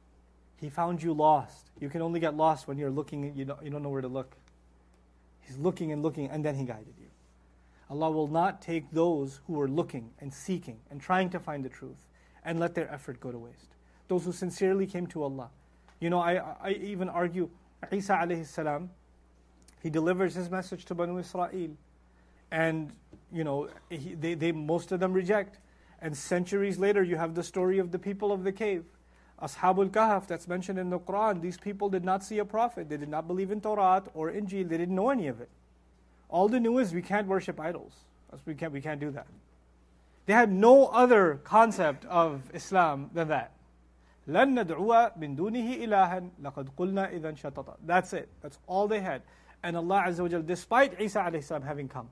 He found you lost. You can only get lost when you're looking, you don't, you don't know where to look. He's looking and looking, and then He guided you. Allah will not take those who are looking and seeking and trying to find the truth and let their effort go to waste. Those who sincerely came to Allah. You know, I, I even argue, Isa alayhi salam, he delivers his message to Banu Israel. And, you know, he, they, they most of them reject. And centuries later, you have the story of the people of the cave. Ashabul Kahf, that's mentioned in the Quran. These people did not see a prophet. They did not believe in Torah or Injil. They didn't know any of it. All they knew is we can't worship idols. We can't, we can't do that. They had no other concept of Islam than that. لَن نَدْعُوَ مِن دُونِهِ إِلَهًا لَقَدْ قُلْنَا إِذًا شَطَطًا. That's it. That's all they had. And Allah Azza wa Jal, despite Isa alayhi salam having come,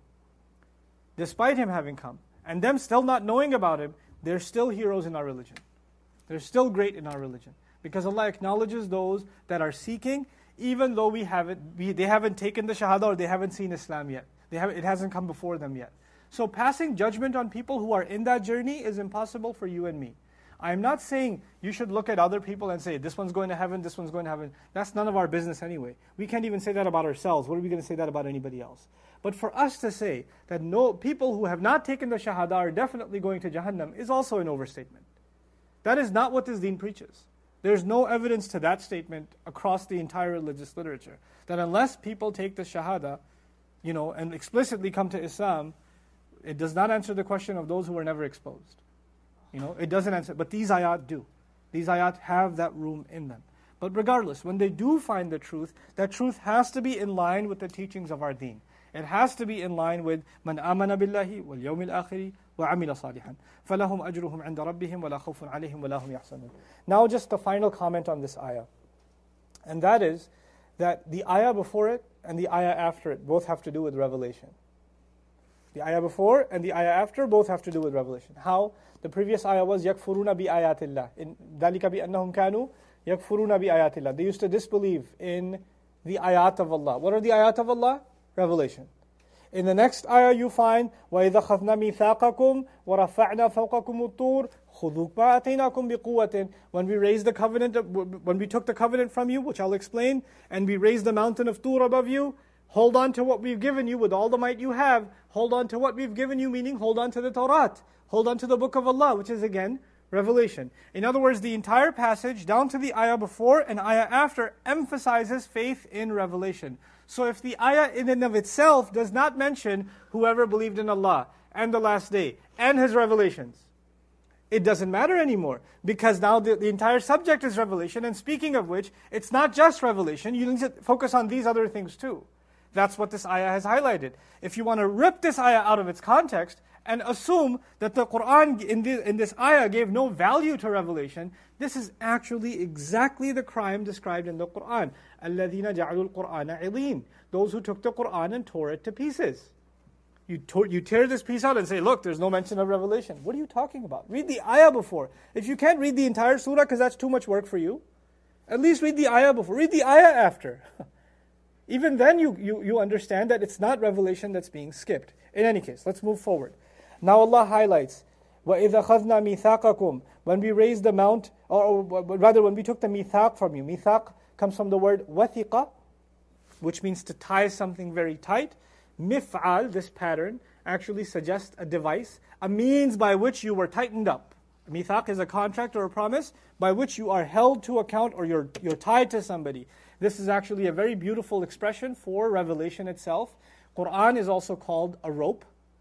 despite him having come, and them still not knowing about him, they're still heroes in our religion. They're still great in our religion. Because Allah acknowledges those that are seeking, even though we haven't, we, they haven't taken the Shahada or they haven't seen Islam yet. They have, it hasn't come before them yet. So passing judgment on people who are in that journey is impossible for you and me. I'm not saying you should look at other people and say, this one's going to heaven, this one's going to heaven. That's none of our business anyway. We can't even say that about ourselves. What are we going to say that about anybody else? But for us to say that no people who have not taken the Shahada are definitely going to Jahannam is also an overstatement. That is not what this deen preaches. There's no evidence to that statement across the entire religious literature. That unless people take the Shahada, you know, and explicitly come to Islam, it does not answer the question of those who were never exposed. You know, it doesn't answer, but these ayat do. These ayat have that room in them. But regardless, when they do find the truth, that truth has to be in line with the teachings of our deen. It has to be in line with مَنْ آمَنَ بِاللَّهِ وَالْيَوْمِ الْآخِرِ وَعَمِلَ صَالِحًا فَلَهُمْ أَجْرُهُمْ عِنْدَ رَبِّهِمْ وَلَا خَوْفٌ عَلَيْهِمْ وَلَا هُمْ يَحْزَنُونَ. Now just the final comment on this ayah. And that is that the ayah before it and the ayah after it both have to do with revelation. The ayah before and the ayah after both have to do with revelation. How? The previous ayah was يَكْفُرُونَ بِآيَاتِ اللَّهِ إِنْ ذَلِكَ بِأَنَّهُمْ كَانُوا يَكْفُرُونَ بِآيَاتِ اللَّهِ. They used to disbelieve in the ayat of Allah. What are the ayat of Allah? Revelation. In the next ayah you find وَإِذَا خَذْنَا مِيثَاقَكُمْ وَرَفَعْنَا فَوْقَكُمُ الطُّورِ خُذُوا مَا آتَيْنَاكُمْ بِقُوَّةٍ. When we raised the covenant, when we took the covenant from you, which I'll explain, and we raised the mountain of Tur above you, hold on to what we've given you with all the might you have. Hold on to what we've given you, meaning hold on to the Torah. Hold on to the book of Allah, which is again, revelation. In other words, the entire passage, down to the ayah before and ayah after, emphasizes faith in revelation. So if the ayah in and of itself does not mention whoever believed in Allah and the last day and His revelations, it doesn't matter anymore, because now the, the entire subject is revelation, and speaking of which, it's not just revelation, you need to focus on these other things too. That's what this ayah has highlighted. If you want to rip this ayah out of its context and assume that the Qur'an in, the, in this ayah gave no value to revelation, this is actually exactly the crime described in the Qur'an. الَّذِينَ جَعَلُوا الْقُرْآنَ عِضِينَ. Those who took the Qur'an and tore it to pieces. You, tore, you tear this piece out and say, look, there's no mention of revelation. What are you talking about? Read the ayah before. If you can't read the entire surah because that's too much work for you, at least read the ayah before. Read the ayah after. Even then you, you, you understand that it's not revelation that's being skipped. In any case, let's move forward. Now Allah highlights, وَإِذَا خَذْنَا مِيثَاقَكُمْ. When we raised the mount, or, or rather when we took the mithaq from you. Mithaq comes from the word wathiqa, which means to tie something very tight. Mif'al, this pattern, actually suggests a device, a means by which you were tightened up. Mithaq is a contract or a promise by which you are held to account, or you're, you're tied to somebody. This is actually a very beautiful expression for revelation itself. Qur'an is also called a rope.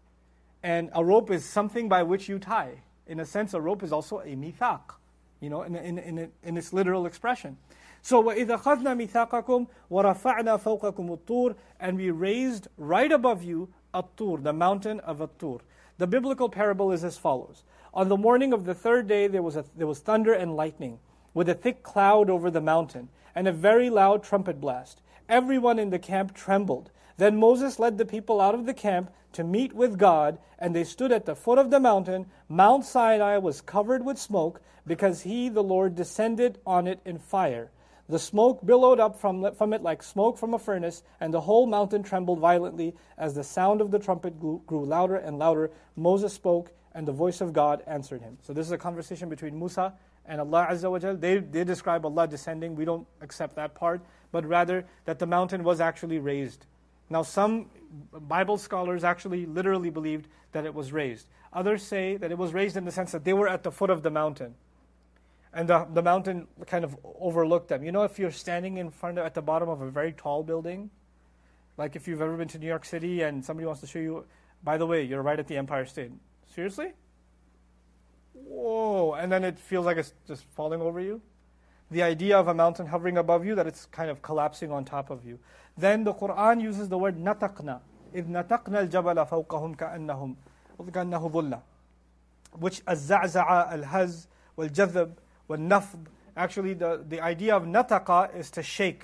And a rope is something by which you tie. In a sense, a rope is also a mithaq, you know, in, in, in, in its literal expression. So, وَإِذَا خَذْنَا مِيثَاقَكُمْ وَرَفَعْنَا فَوْقَكُمُ الطُّورِ. And we raised right above you At-Tur, the mountain of At-Tur. The biblical parable is as follows. On the morning of the third day, there was, a, there was thunder and lightning, with a thick cloud over the mountain, and a very loud trumpet blast. Everyone in the camp trembled. Then Moses led the people out of the camp to meet with God, and they stood at the foot of the mountain. Mount Sinai was covered with smoke, because he, the Lord, descended on it in fire. The smoke billowed up from, from it like smoke from a furnace, and the whole mountain trembled violently as the sound of the trumpet grew, grew louder and louder. Moses spoke, and the voice of God answered him. So this is a conversation between Musa and Allah Azza wa Jal. They, they describe Allah descending. We don't accept that part, but rather that the mountain was actually raised. Now some Bible scholars actually literally believed that it was raised. Others say that it was raised in the sense that they were at the foot of the mountain. And the, the mountain kind of overlooked them. You know, if you're standing in front of, at the bottom of a very tall building, like if you've ever been to New York City and somebody wants to show you, by the way, you're right at the Empire State. Seriously? Whoa, and then it feels like it's just falling over you. The idea of a mountain hovering above you, that it's kind of collapsing on top of you. Then the Qur'an uses the word nataqna. إِذْ نَتَقْنَا الْجَبَلَ فَوْقَهُمْ كَأَنَّهُمْ كَأَنَّهُ ظُلَّةٌ. Which الزَّعْزَعَ الْهَزْ وَالْجَذَّبْ وَالنَّفْض. Actually, the, the idea of nataqa is to shake.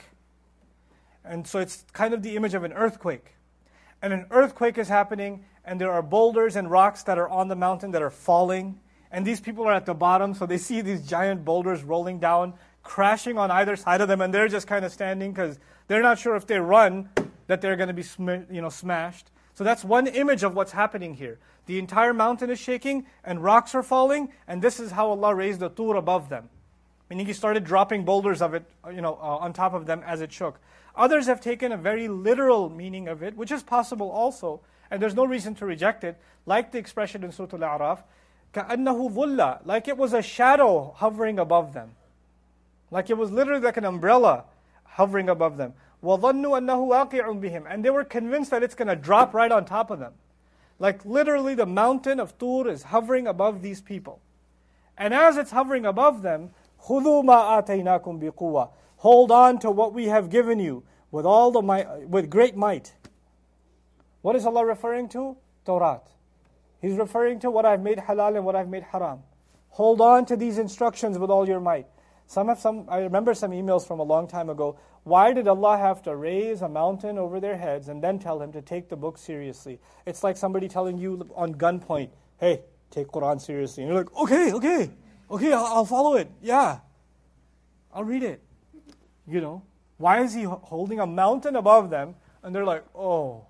And so it's kind of the image of an earthquake. And an earthquake is happening, and there are boulders and rocks that are on the mountain that are falling. And these people are at the bottom, so they see these giant boulders rolling down, crashing on either side of them, and they're just kind of standing because they're not sure if they run that they're going to be sm- you know, smashed. So that's one image of what's happening here. The entire mountain is shaking, and rocks are falling, and this is how Allah raised the Tur above them. Meaning He started dropping boulders of it, you know, uh, on top of them as it shook. Others have taken a very literal meaning of it, which is possible also, and there's no reason to reject it, like the expression in Surah Al-A'raf, كَأَنَّهُ ظُلَّ, like it was a shadow hovering above them. Like it was literally like an umbrella hovering above them. وَظَنُّوا أَنَّهُ وَاقِعٌ بِهِمْ, and they were convinced that it's going to drop right on top of them. Like literally the mountain of Tur is hovering above these people. And as it's hovering above them, خُذُوا مَا آتَيْنَاكُمْ بِقُوَّةٍ, hold on to what we have given you with all the might, with great might. What is Allah referring to? Torah. He's referring to what I've made halal and what I've made haram. Hold on to these instructions with all your might. Some have some. I remember some emails from a long time ago. Why did Allah have to raise a mountain over their heads and then tell Him to take the book seriously? It's like somebody telling you on gunpoint, hey, take Quran seriously. And you're like, okay, okay, okay, I'll, I'll follow it. Yeah, I'll read it. You know, why is He holding a mountain above them? And they're like, oh,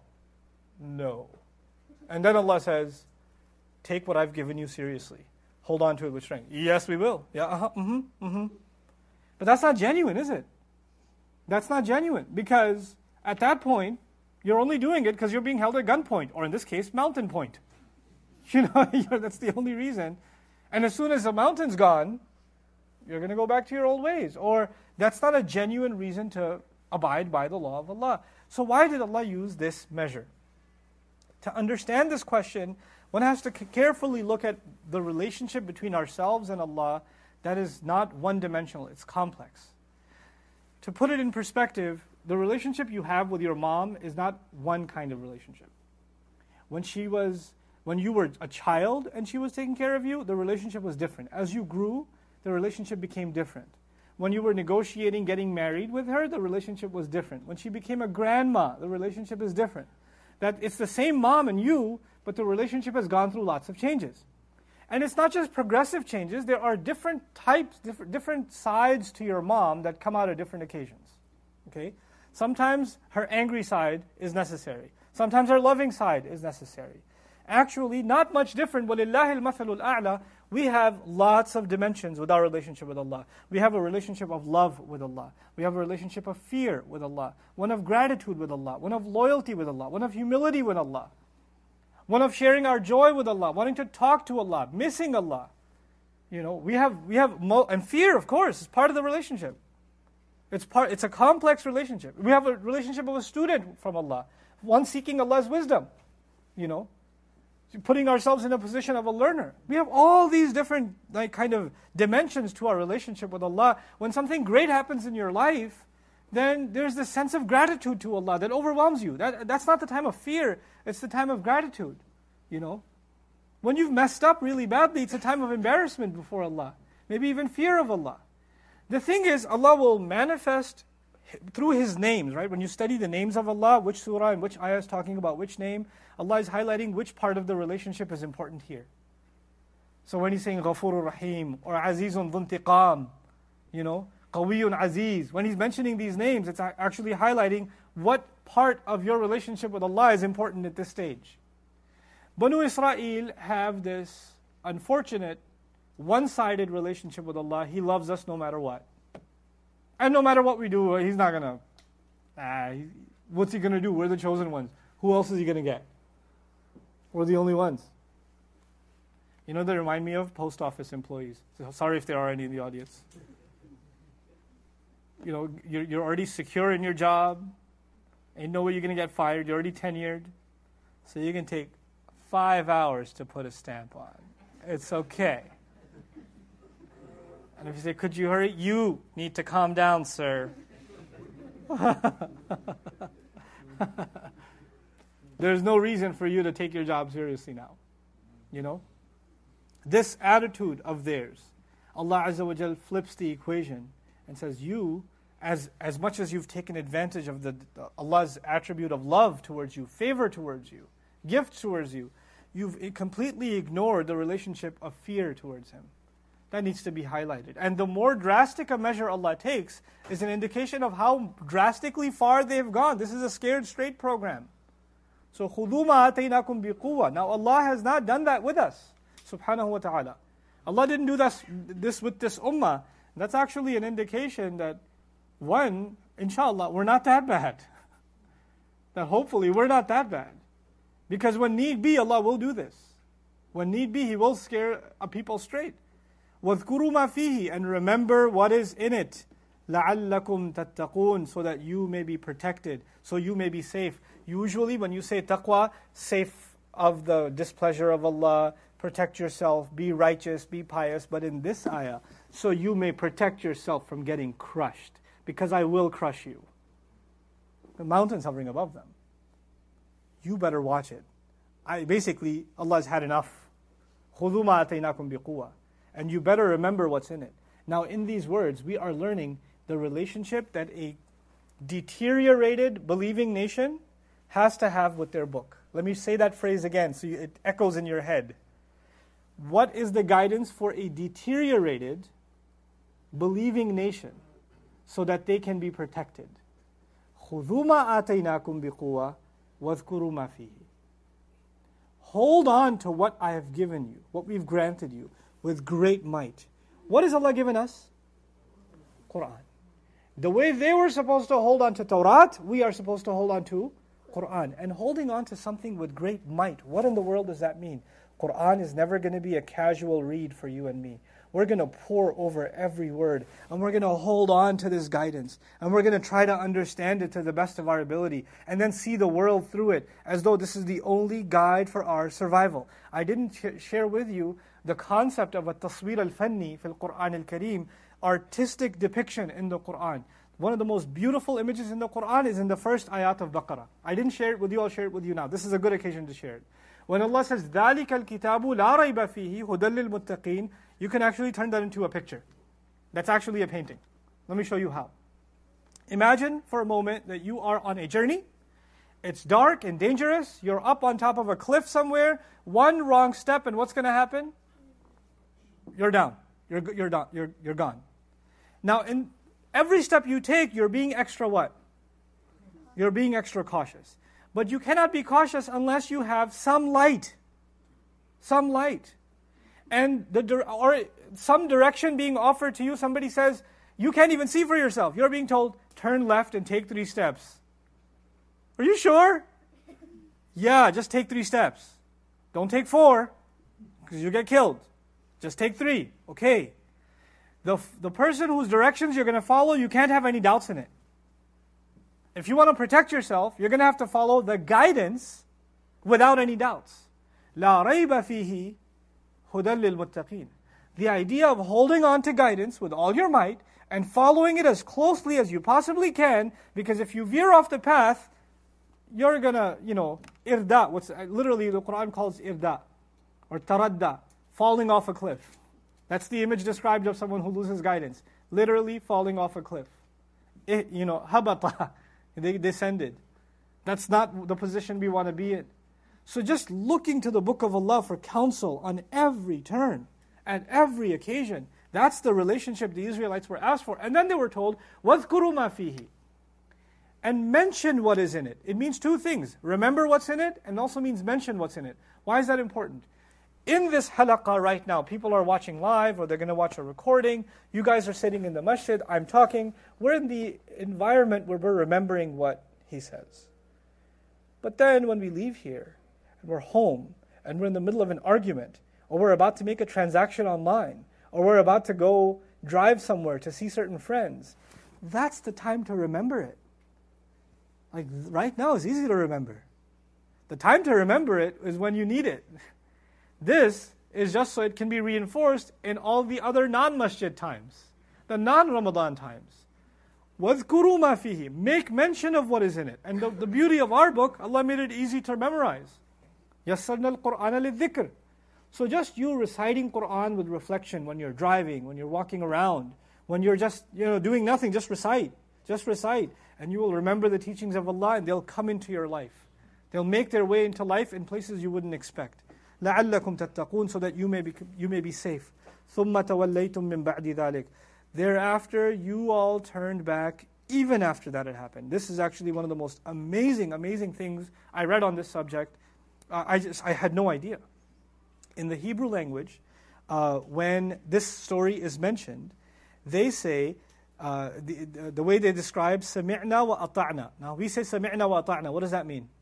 no. And then Allah says, take what I've given you seriously. Hold on to it with strength. Yes, we will. Yeah, uh-huh, mm-hmm, mm-hmm. But that's not genuine, is it? That's not genuine, because at that point, you're only doing it because you're being held at gunpoint, or in this case, mountain point. You know, that's the only reason. And as soon as the mountain's gone, you're going to go back to your old ways. Or that's not a genuine reason to abide by the law of Allah. So why did Allah use this measure? To understand this question, One has to c- carefully look at the relationship between ourselves and Allah that is not one-dimensional, it's complex. To put it in perspective, the relationship you have with your mom is not one kind of relationship. When she was, when you were a child and she was taking care of you, the relationship was different. As you grew, the relationship became different. When you were negotiating getting married with her, the relationship was different. When she became a grandma, the relationship is different. That it's the same mom and you, but the relationship has gone through lots of changes. And it's not just progressive changes, there are different types, different, different sides to your mom that come out at different occasions. Okay? Sometimes her angry side is necessary. Sometimes her loving side is necessary. Actually, not much different. وَلِلَّهِ الْمَثَلُ الْأَعْلَى. We have lots of dimensions with our relationship with Allah. We have a relationship of love with Allah. We have a relationship of fear with Allah. One of gratitude with Allah. One of loyalty with Allah. One of humility with Allah. One of sharing our joy with Allah. Wanting to talk to Allah. Missing Allah. You know, we have, we have, mo- and fear, of course, is part of the relationship. It's part. It's a complex relationship. We have a relationship of a student from Allah. One seeking Allah's wisdom. You know. Putting ourselves in a position of a learner. We have all these different like kind of dimensions to our relationship with Allah. When something great happens in your life, then there's this sense of gratitude to Allah that overwhelms you. That, that's not the time of fear, it's the time of gratitude. You know? When you've messed up really badly, it's a time of embarrassment before Allah. Maybe even fear of Allah. The thing is, Allah will manifest through His names, right? When you study the names of Allah, which surah and which ayah is talking about which name, Allah is highlighting which part of the relationship is important here. So when He's saying Ghafurur Rahim or Azizun Dhuntiqam, you know, Qawiyun Aziz, when He's mentioning these names, it's actually highlighting what part of your relationship with Allah is important at this stage. Banu Israel have this unfortunate, one-sided relationship with Allah. He loves us no matter what. And no matter what we do, He's not going to, ah, he, what's He going to do? We're the chosen ones. Who else is He going to get? We're the only ones. You know, they remind me of post office employees. So sorry if there are any in the audience. You know, you're, you're already secure in your job. Ain't no way you're going to get fired. You're already tenured. So you can take five hours to put a stamp on. It's okay. And if you say, could you hurry? You need to calm down, sir. There's no reason for you to take your job seriously now. You know? This attitude of theirs, Allah Azza wa Jal flips the equation and says, you, as, as much as you've taken advantage of the, the Allah's attribute of love towards you, favor towards you, gift towards you, you've completely ignored the relationship of fear towards Him. That needs to be highlighted. And the more drastic a measure Allah takes is an indication of how drastically far they've gone. This is a scared straight program. So, خُذُوا مَا آتَيْنَاكُمْ بِقُوَّةٍ. Now Allah has not done that with us, subhanahu wa ta'ala. Allah didn't do this, this with this ummah. That's actually an indication that, one, inshallah, we're not that bad. That hopefully we're not that bad. Because when need be, Allah will do this. When need be, He will scare a people straight. وَاذْكُرُوا مَا فِيهِ. And remember what is in it. لَعَلَّكُمْ تَتَّقُونَ. So that you may be protected, so you may be safe. Usually when you say taqwa, safe of the displeasure of Allah, protect yourself, be righteous, be pious. But in this ayah, so you may protect yourself from getting crushed, because I will crush you. The mountain's hovering above them. You better watch it. I, basically, Allah has had enough. خُذُوا مَا آتَيْنَاكُمْ بِقُوَّةٍ. And you better remember what's in it. Now in these words, we are learning the relationship that a deteriorated believing nation has to have with their book. Let me say that phrase again so it echoes in your head. What is the guidance for a deteriorated believing nation so that they can be protected? خُذُوا مَا آتَيْنَاكُمْ بِقُوَّةٍ وَاذْكُرُوا مَا فِيهِ. Hold on to what I have given you, what we've granted you, with great might. What has Allah given us? Quran. The way they were supposed to hold on to Tawrat, we are supposed to hold on to Quran. And holding on to something with great might, what in the world does that mean? Quran is never going to be a casual read for you and me. we're going to pore over every word, and we're going to hold on to this guidance, and we're going to try to understand it to the best of our ability, and then see the world through it as though this is the only guide for our survival. I didn't sh- share with you the concept of a taswir al-fanni fil Quran al-Kareem, artistic depiction in the Quran. One of the most beautiful images in the Quran is in the first ayat of Baqarah. I didn't share it with you, I'll share it with you now. This is a good occasion to share it. When Allah says, ذَلِكَ الْكِتَابُ لَا رَيْبَ فِيهِ هُدًى لِلْمُتَّقِينَ, you can actually turn that into a picture. That's actually a painting. Let me show you how. Imagine for a moment that you are on a journey. It's dark and dangerous. You're up on top of a cliff somewhere. One wrong step and what's going to happen? You're down. You're, you're, down. You're, you're gone. Now, in every step you take, you're being extra what? You're being extra cautious. But you cannot be cautious unless you have some light. Some light. And the or some direction being offered to you. Somebody says, you can't even see for yourself. You're being told, turn left and take three steps. Are you sure? Yeah, just take three steps. Don't take four, because you get killed. Just take three. Okay. The, the person whose directions you're going to follow, you can't have any doubts in it. If you want to protect yourself, you're going to have to follow the guidance without any doubts. لا ريب فيه هدى للمتقين. The idea of holding on to guidance with all your might and following it as closely as you possibly can, because if you veer off the path, you're going to, you know, irda, what's literally the Quran calls irda, or taradda, falling off a cliff. That's the image described of someone who loses guidance. Literally falling off a cliff. It, you know, habata. They descended. That's not the position we want to be in. So just looking to the Book of Allah for counsel on every turn, at every occasion, that's the relationship the Israelites were asked for. And then they were told, وَاذْكُرُوا مَا فِيهِ, and mention what is in it. It means two things. Remember what's in it, and also means mention what's in it. Why is that important? In this halaqah right now, people are watching live or they're going to watch a recording. You guys are sitting in the masjid, I'm talking. We're in the environment where we're remembering what he says. But then when we leave here, and we're home, and we're in the middle of an argument, or we're about to make a transaction online, or we're about to go drive somewhere to see certain friends, that's the time to remember it. Like right now is easy to remember. The time to remember it is when you need it. This is just so it can be reinforced in all the other non-masjid times, the non-Ramadan times. وَاذْكُرُوا مَا فِيهِ, make mention of what is in it. And the, the beauty of our book, Allah made it easy to memorize. يَسَّرْنَا الْقُرْآنَ لِلذِّكْرِ. So just you reciting Qur'an with reflection when you're driving, when you're walking around, when you're just you know doing nothing, just recite. Just recite. And you will remember the teachings of Allah and they'll come into your life. They'll make their way into life in places you wouldn't expect. لَعَلَّكُمْ تَتَّقُونَ, so that you may be, you may be safe. ثُمَّ تَوَلَّيْتُم مِّن بَعْدِ ذَلِكَ. Thereafter, you all turned back, even after that had happened. This is actually one of the most amazing, amazing things I read on this subject. Uh, I just, I had no idea. In the Hebrew language, uh, when this story is mentioned, they say, uh, the, the, the way they describe, سَمِعْنَا وَأَطَعْنَا. Now we say سَمِعْنَا وَأَطَعْنَا. What does that mean?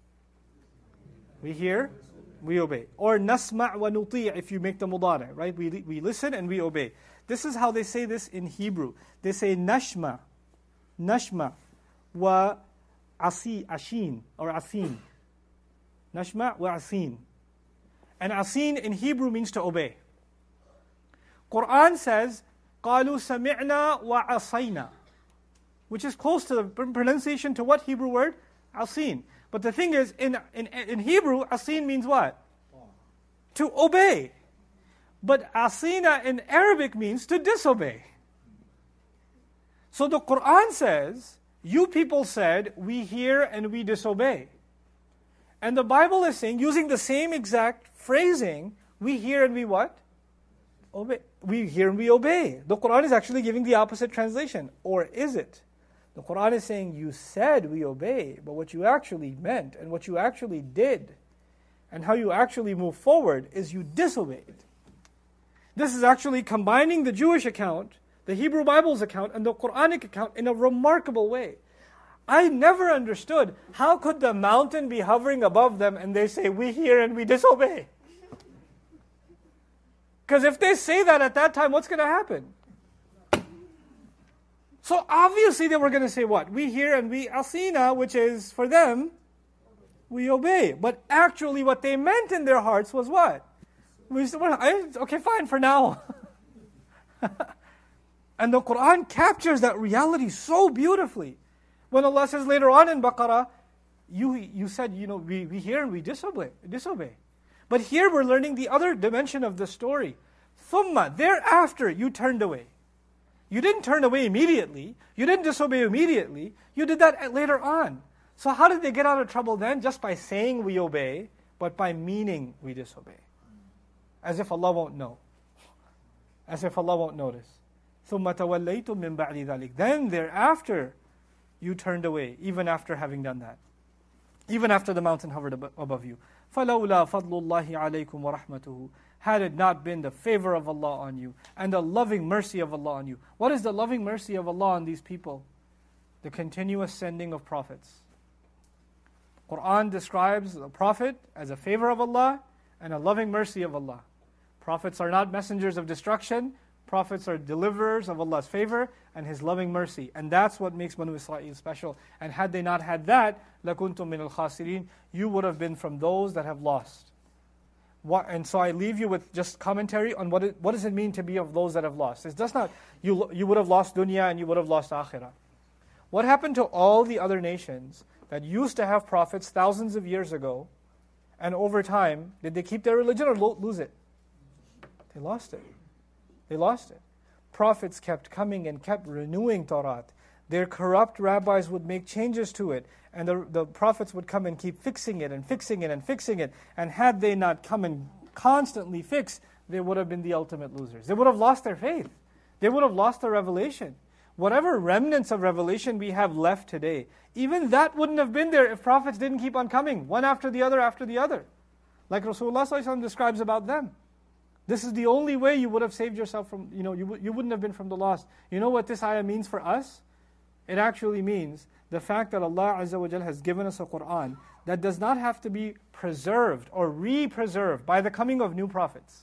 We hear, we obey. Or nasma' wa nuti' if you make the mudari', right? We we listen and we obey. This is how they say this in Hebrew. They say nashma, nashma, wa asi, ashin, or asin. Nashma' wa asin. And asin in Hebrew means to obey. Quran says, قَالُوا سَمِعْنَا وَعَصَيْنَا, which is close to the pronunciation to what Hebrew word? Asin. But the thing is, in, in, in Hebrew, asin means what? To obey. But asina in Arabic means to disobey. So the Quran says, you people said, we hear and we disobey. And the Bible is saying, using the same exact phrasing, we hear and we what? Obey. We hear and we obey. The Quran is actually giving the opposite translation. Or is it? The Quran is saying, you said we obey, but what you actually meant and what you actually did and how you actually move forward is you disobeyed. This is actually combining the Jewish account, the Hebrew Bible's account, and the Quranic account in a remarkable way. I never understood, how could the mountain be hovering above them and they say, we hear and we disobey? Because if they say that at that time, what's going to happen? So obviously they were going to say what? We hear and we asina, which is for them, we obey. But actually what they meant in their hearts was what? We said, well, I, okay, fine for now. And the Quran captures that reality so beautifully. When Allah says later on in Baqarah, you you said, you know, we, we hear and we disobey, disobey. But here we're learning the other dimension of the story. Thumma, thereafter you turned away. You didn't turn away immediately. You didn't disobey immediately. You did that later on. So how did they get out of trouble then? Just by saying we obey, but by meaning we disobey. As if Allah won't know. As if Allah won't notice. ثُمَّ تَوَلَّيْتُم مِّن بَعْدِ ذَلِكَ. Then thereafter, you turned away, even after having done that. Even after the mountain hovered ab- above you. فَلَوْلَا فَضْلُ اللَّهِ عَلَيْكُمْ وَرَحْمَتُهُ. Had it not been the favor of Allah on you, and the loving mercy of Allah on you. What is the loving mercy of Allah on these people? The continuous sending of prophets. Quran describes the prophet as a favor of Allah and a loving mercy of Allah. Prophets are not messengers of destruction. Prophets are deliverers of Allah's favor and His loving mercy. And that's what makes Banu Israel special. And had they not had that, لَكُنْتُم مِّنَ الْخَاسِرِينَ. You would have been from those that have lost. What, and so I leave you with just commentary on what it, what does it mean to be of those that have lost. It does not, you, you would have lost dunya and you would have lost akhirah. What happened to all the other nations that used to have prophets thousands of years ago, and over time, did they keep their religion or lo- lose it? They lost it. They lost it. Prophets kept coming and kept renewing Torah. Their corrupt rabbis would make changes to it, and the, the prophets would come and keep fixing it and fixing it and fixing it. And had they not come and constantly fix, they would have been the ultimate losers. They would have lost their faith. They would have lost their revelation. Whatever remnants of revelation we have left today, even that wouldn't have been there if prophets didn't keep on coming, one after the other after the other. Like Rasulullah sallallahu alaihi wasallam describes about them. This is the only way you would have saved yourself from, you know, you, you wouldn't have been from the lost. You know what this ayah means for us? It actually means the fact that Allah Azza wa Jal has given us a Qur'an that does not have to be preserved or re-preserved by the coming of new prophets,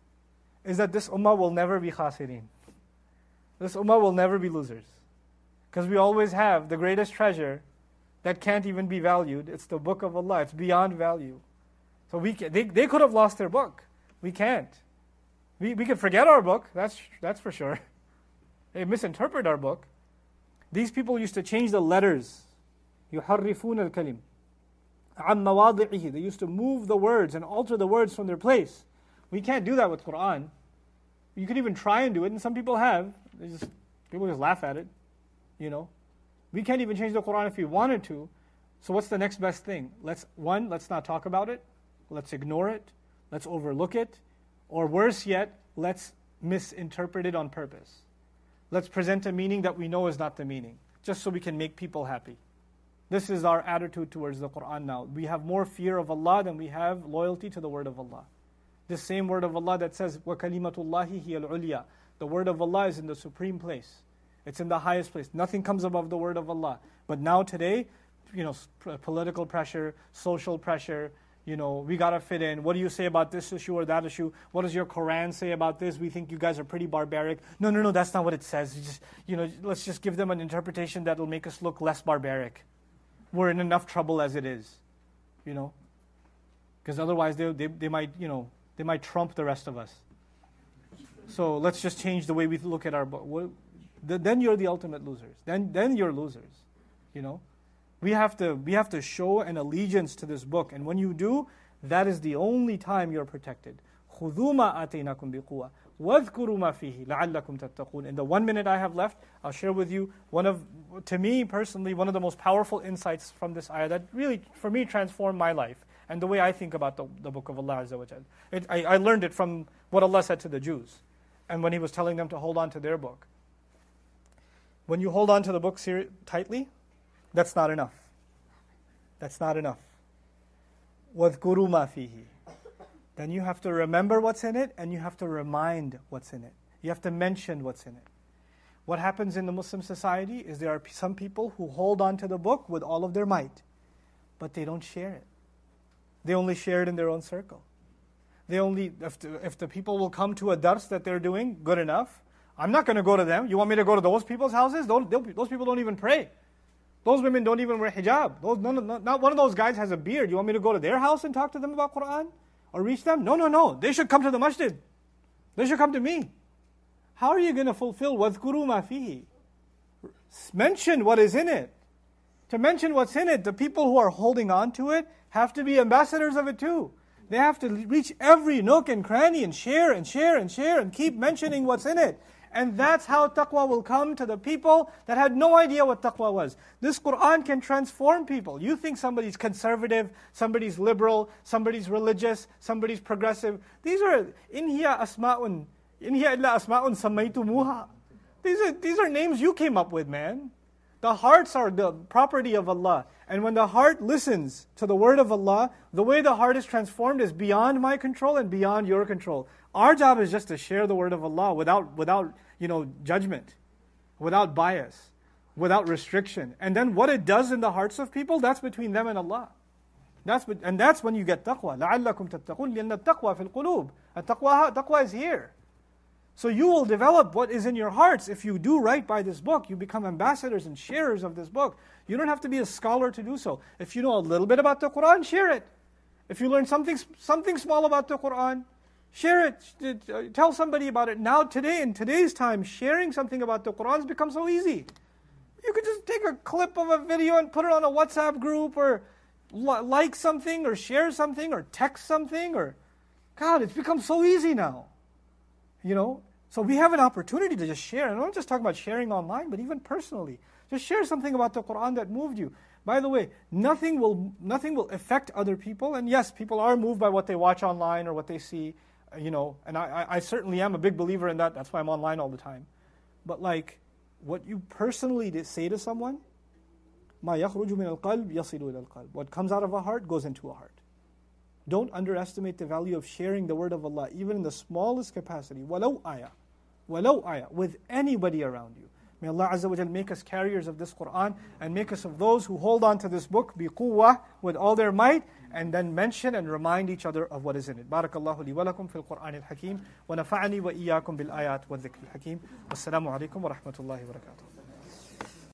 is that this ummah will never be khasirin. This ummah will never be losers. Because we always have the greatest treasure that can't even be valued. It's the book of Allah. It's beyond value. So we can, they, they could have lost their book. We can't. We we can forget our book, that's that's for sure. They misinterpret our book. These people used to change the letters. يُحَرِّفُونَ الْكَلِمِ عَنْ مَوَاضِعِهِ. They used to move the words and alter the words from their place. We can't do that with Quran. You could even try and do it, and some people have. They just, people just laugh at it. You know, we can't even change the Quran if we wanted to. So what's the next best thing? Let's one, let's not talk about it. Let's ignore it. Let's overlook it. Or worse yet, let's misinterpret it on purpose. Let's present a meaning that we know is not the meaning, just so we can make people happy. This is our attitude towards the Quran now. We have more fear of Allah than we have loyalty to the word of Allah. This same word of Allah that says, وَكَلِمَةُ اللَّهِ هِيَ الْعُلْيَا. The word of Allah is in the supreme place. It's in the highest place. Nothing comes above the word of Allah. But now today, you know, political pressure, social pressure, you know, we got to fit in. What do you say about this issue or that issue? What does your Quran say about this? We think you guys are pretty barbaric. No, no, no, that's not what it says. You just, you know, let's just give them an interpretation that will make us look less barbaric. We're in enough trouble as it is, you know. Because otherwise they, they, they might, you know, they might trump the rest of us. So let's just change the way we look at our book. Then you're the ultimate losers. Then, then you're losers, you know. We have to we have to show an allegiance to this book. And when you do, that is the only time you're protected. خُذُوا مَا آتَيْنَاكُمْ بِقُوَّةٍ وَاذْكُرُوا مَا فِيهِ لَعَلَّكُمْ تَتَّقُونَ. In the one minute I have left, I'll share with you one of, to me personally, one of the most powerful insights from this ayah that really, for me, transformed my life and the way I think about the, the book of Allah Azza wa Jal. It, I, I learned it from what Allah said to the Jews and when He was telling them to hold on to their book. When you hold on to the book ser- tightly, that's not enough. That's not enough. وَاذْكُرُوا مَا فِيهِ. Then you have to remember what's in it and you have to remind what's in it. You have to mention what's in it. What happens in the Muslim society is there are some people who hold on to the book with all of their might, but they don't share it. They only share it in their own circle. They only, if the, if the people will come to a dars that they're doing, good enough. I'm not going to go to them. You want me to go to those people's houses? Those, those people don't even pray. Those women don't even wear hijab. Those, no, no, not one of those guys has a beard. You want me to go to their house and talk to them about Quran? Or reach them? No, no, no. They should come to the masjid. They should come to me. How are you going to fulfill وَذْكُرُوا مَا فِيهِ? Mention what is in it. To mention what's in it, the people who are holding on to it have to be ambassadors of it too. They have to reach every nook and cranny and share and share and share and keep mentioning what's in it. And that's how taqwa will come to the people that had no idea what taqwa was. This Qur'an can transform people. You think somebody's conservative, somebody's liberal, somebody's religious, somebody's progressive. These are, in hiya asma'un, in hiya illa asma'un sammaytumuha. These are, these are names you came up with, man. The hearts are the property of Allah. And when the heart listens to the word of Allah, the way the heart is transformed is beyond my control and beyond your control. Our job is just to share the word of Allah without, without you know, judgment, without bias, without restriction. And then what it does in the hearts of people, that's between them and Allah. That's, and that's when you get taqwa. لَعَلَّكُمْ تَتَّقُونَ لِأَنَّ التَّقْوَى فِي الْقُلُوبِ. Taqwa, taqwa is here. So you will develop what is in your hearts. If you do right by this book, you become ambassadors and sharers of this book. You don't have to be a scholar to do so. If you know a little bit about the Qur'an, share it. If you learn something, something small about the Qur'an, share it. Tell somebody about it. Now today, in today's time, sharing something about the Qur'an has become so easy. You could just take a clip of a video and put it on a WhatsApp group, or like something, or share something, or text something, or God, it's become so easy now. You know? So we have an opportunity to just share. And I'm not just talking about sharing online, but even personally. Just share something about the Qur'an that moved you. By the way, nothing will nothing will affect other people. And yes, people are moved by what they watch online or what they see. You know, and I, I certainly am a big believer in that. That's why I'm online all the time. But like, what you personally say to someone, مَا يَخْرُجُ مِنَ الْقَلْبِ يَصِلُ إِلَى الْقَلْبِ. What comes out of a heart goes into a heart. Don't underestimate the value of sharing the word of Allah, even in the smallest capacity. وَلَوْ آيَةً وَلَوْ آيَةً. With anybody around you. May Allah Azza wa Jal make us carriers of this Qur'an, and make us of those who hold on to this book بِقُوَّةٍ, with all their might, and then mention and remind each other of what is in it. Barakallahu li wa lakum fil Qur'an al-Hakim, wa nafa'ani wa iyyakum bil ayat wa dhikr al-Hakim. Wassalamu alaikum wa rahmatullahi wa barakatuh.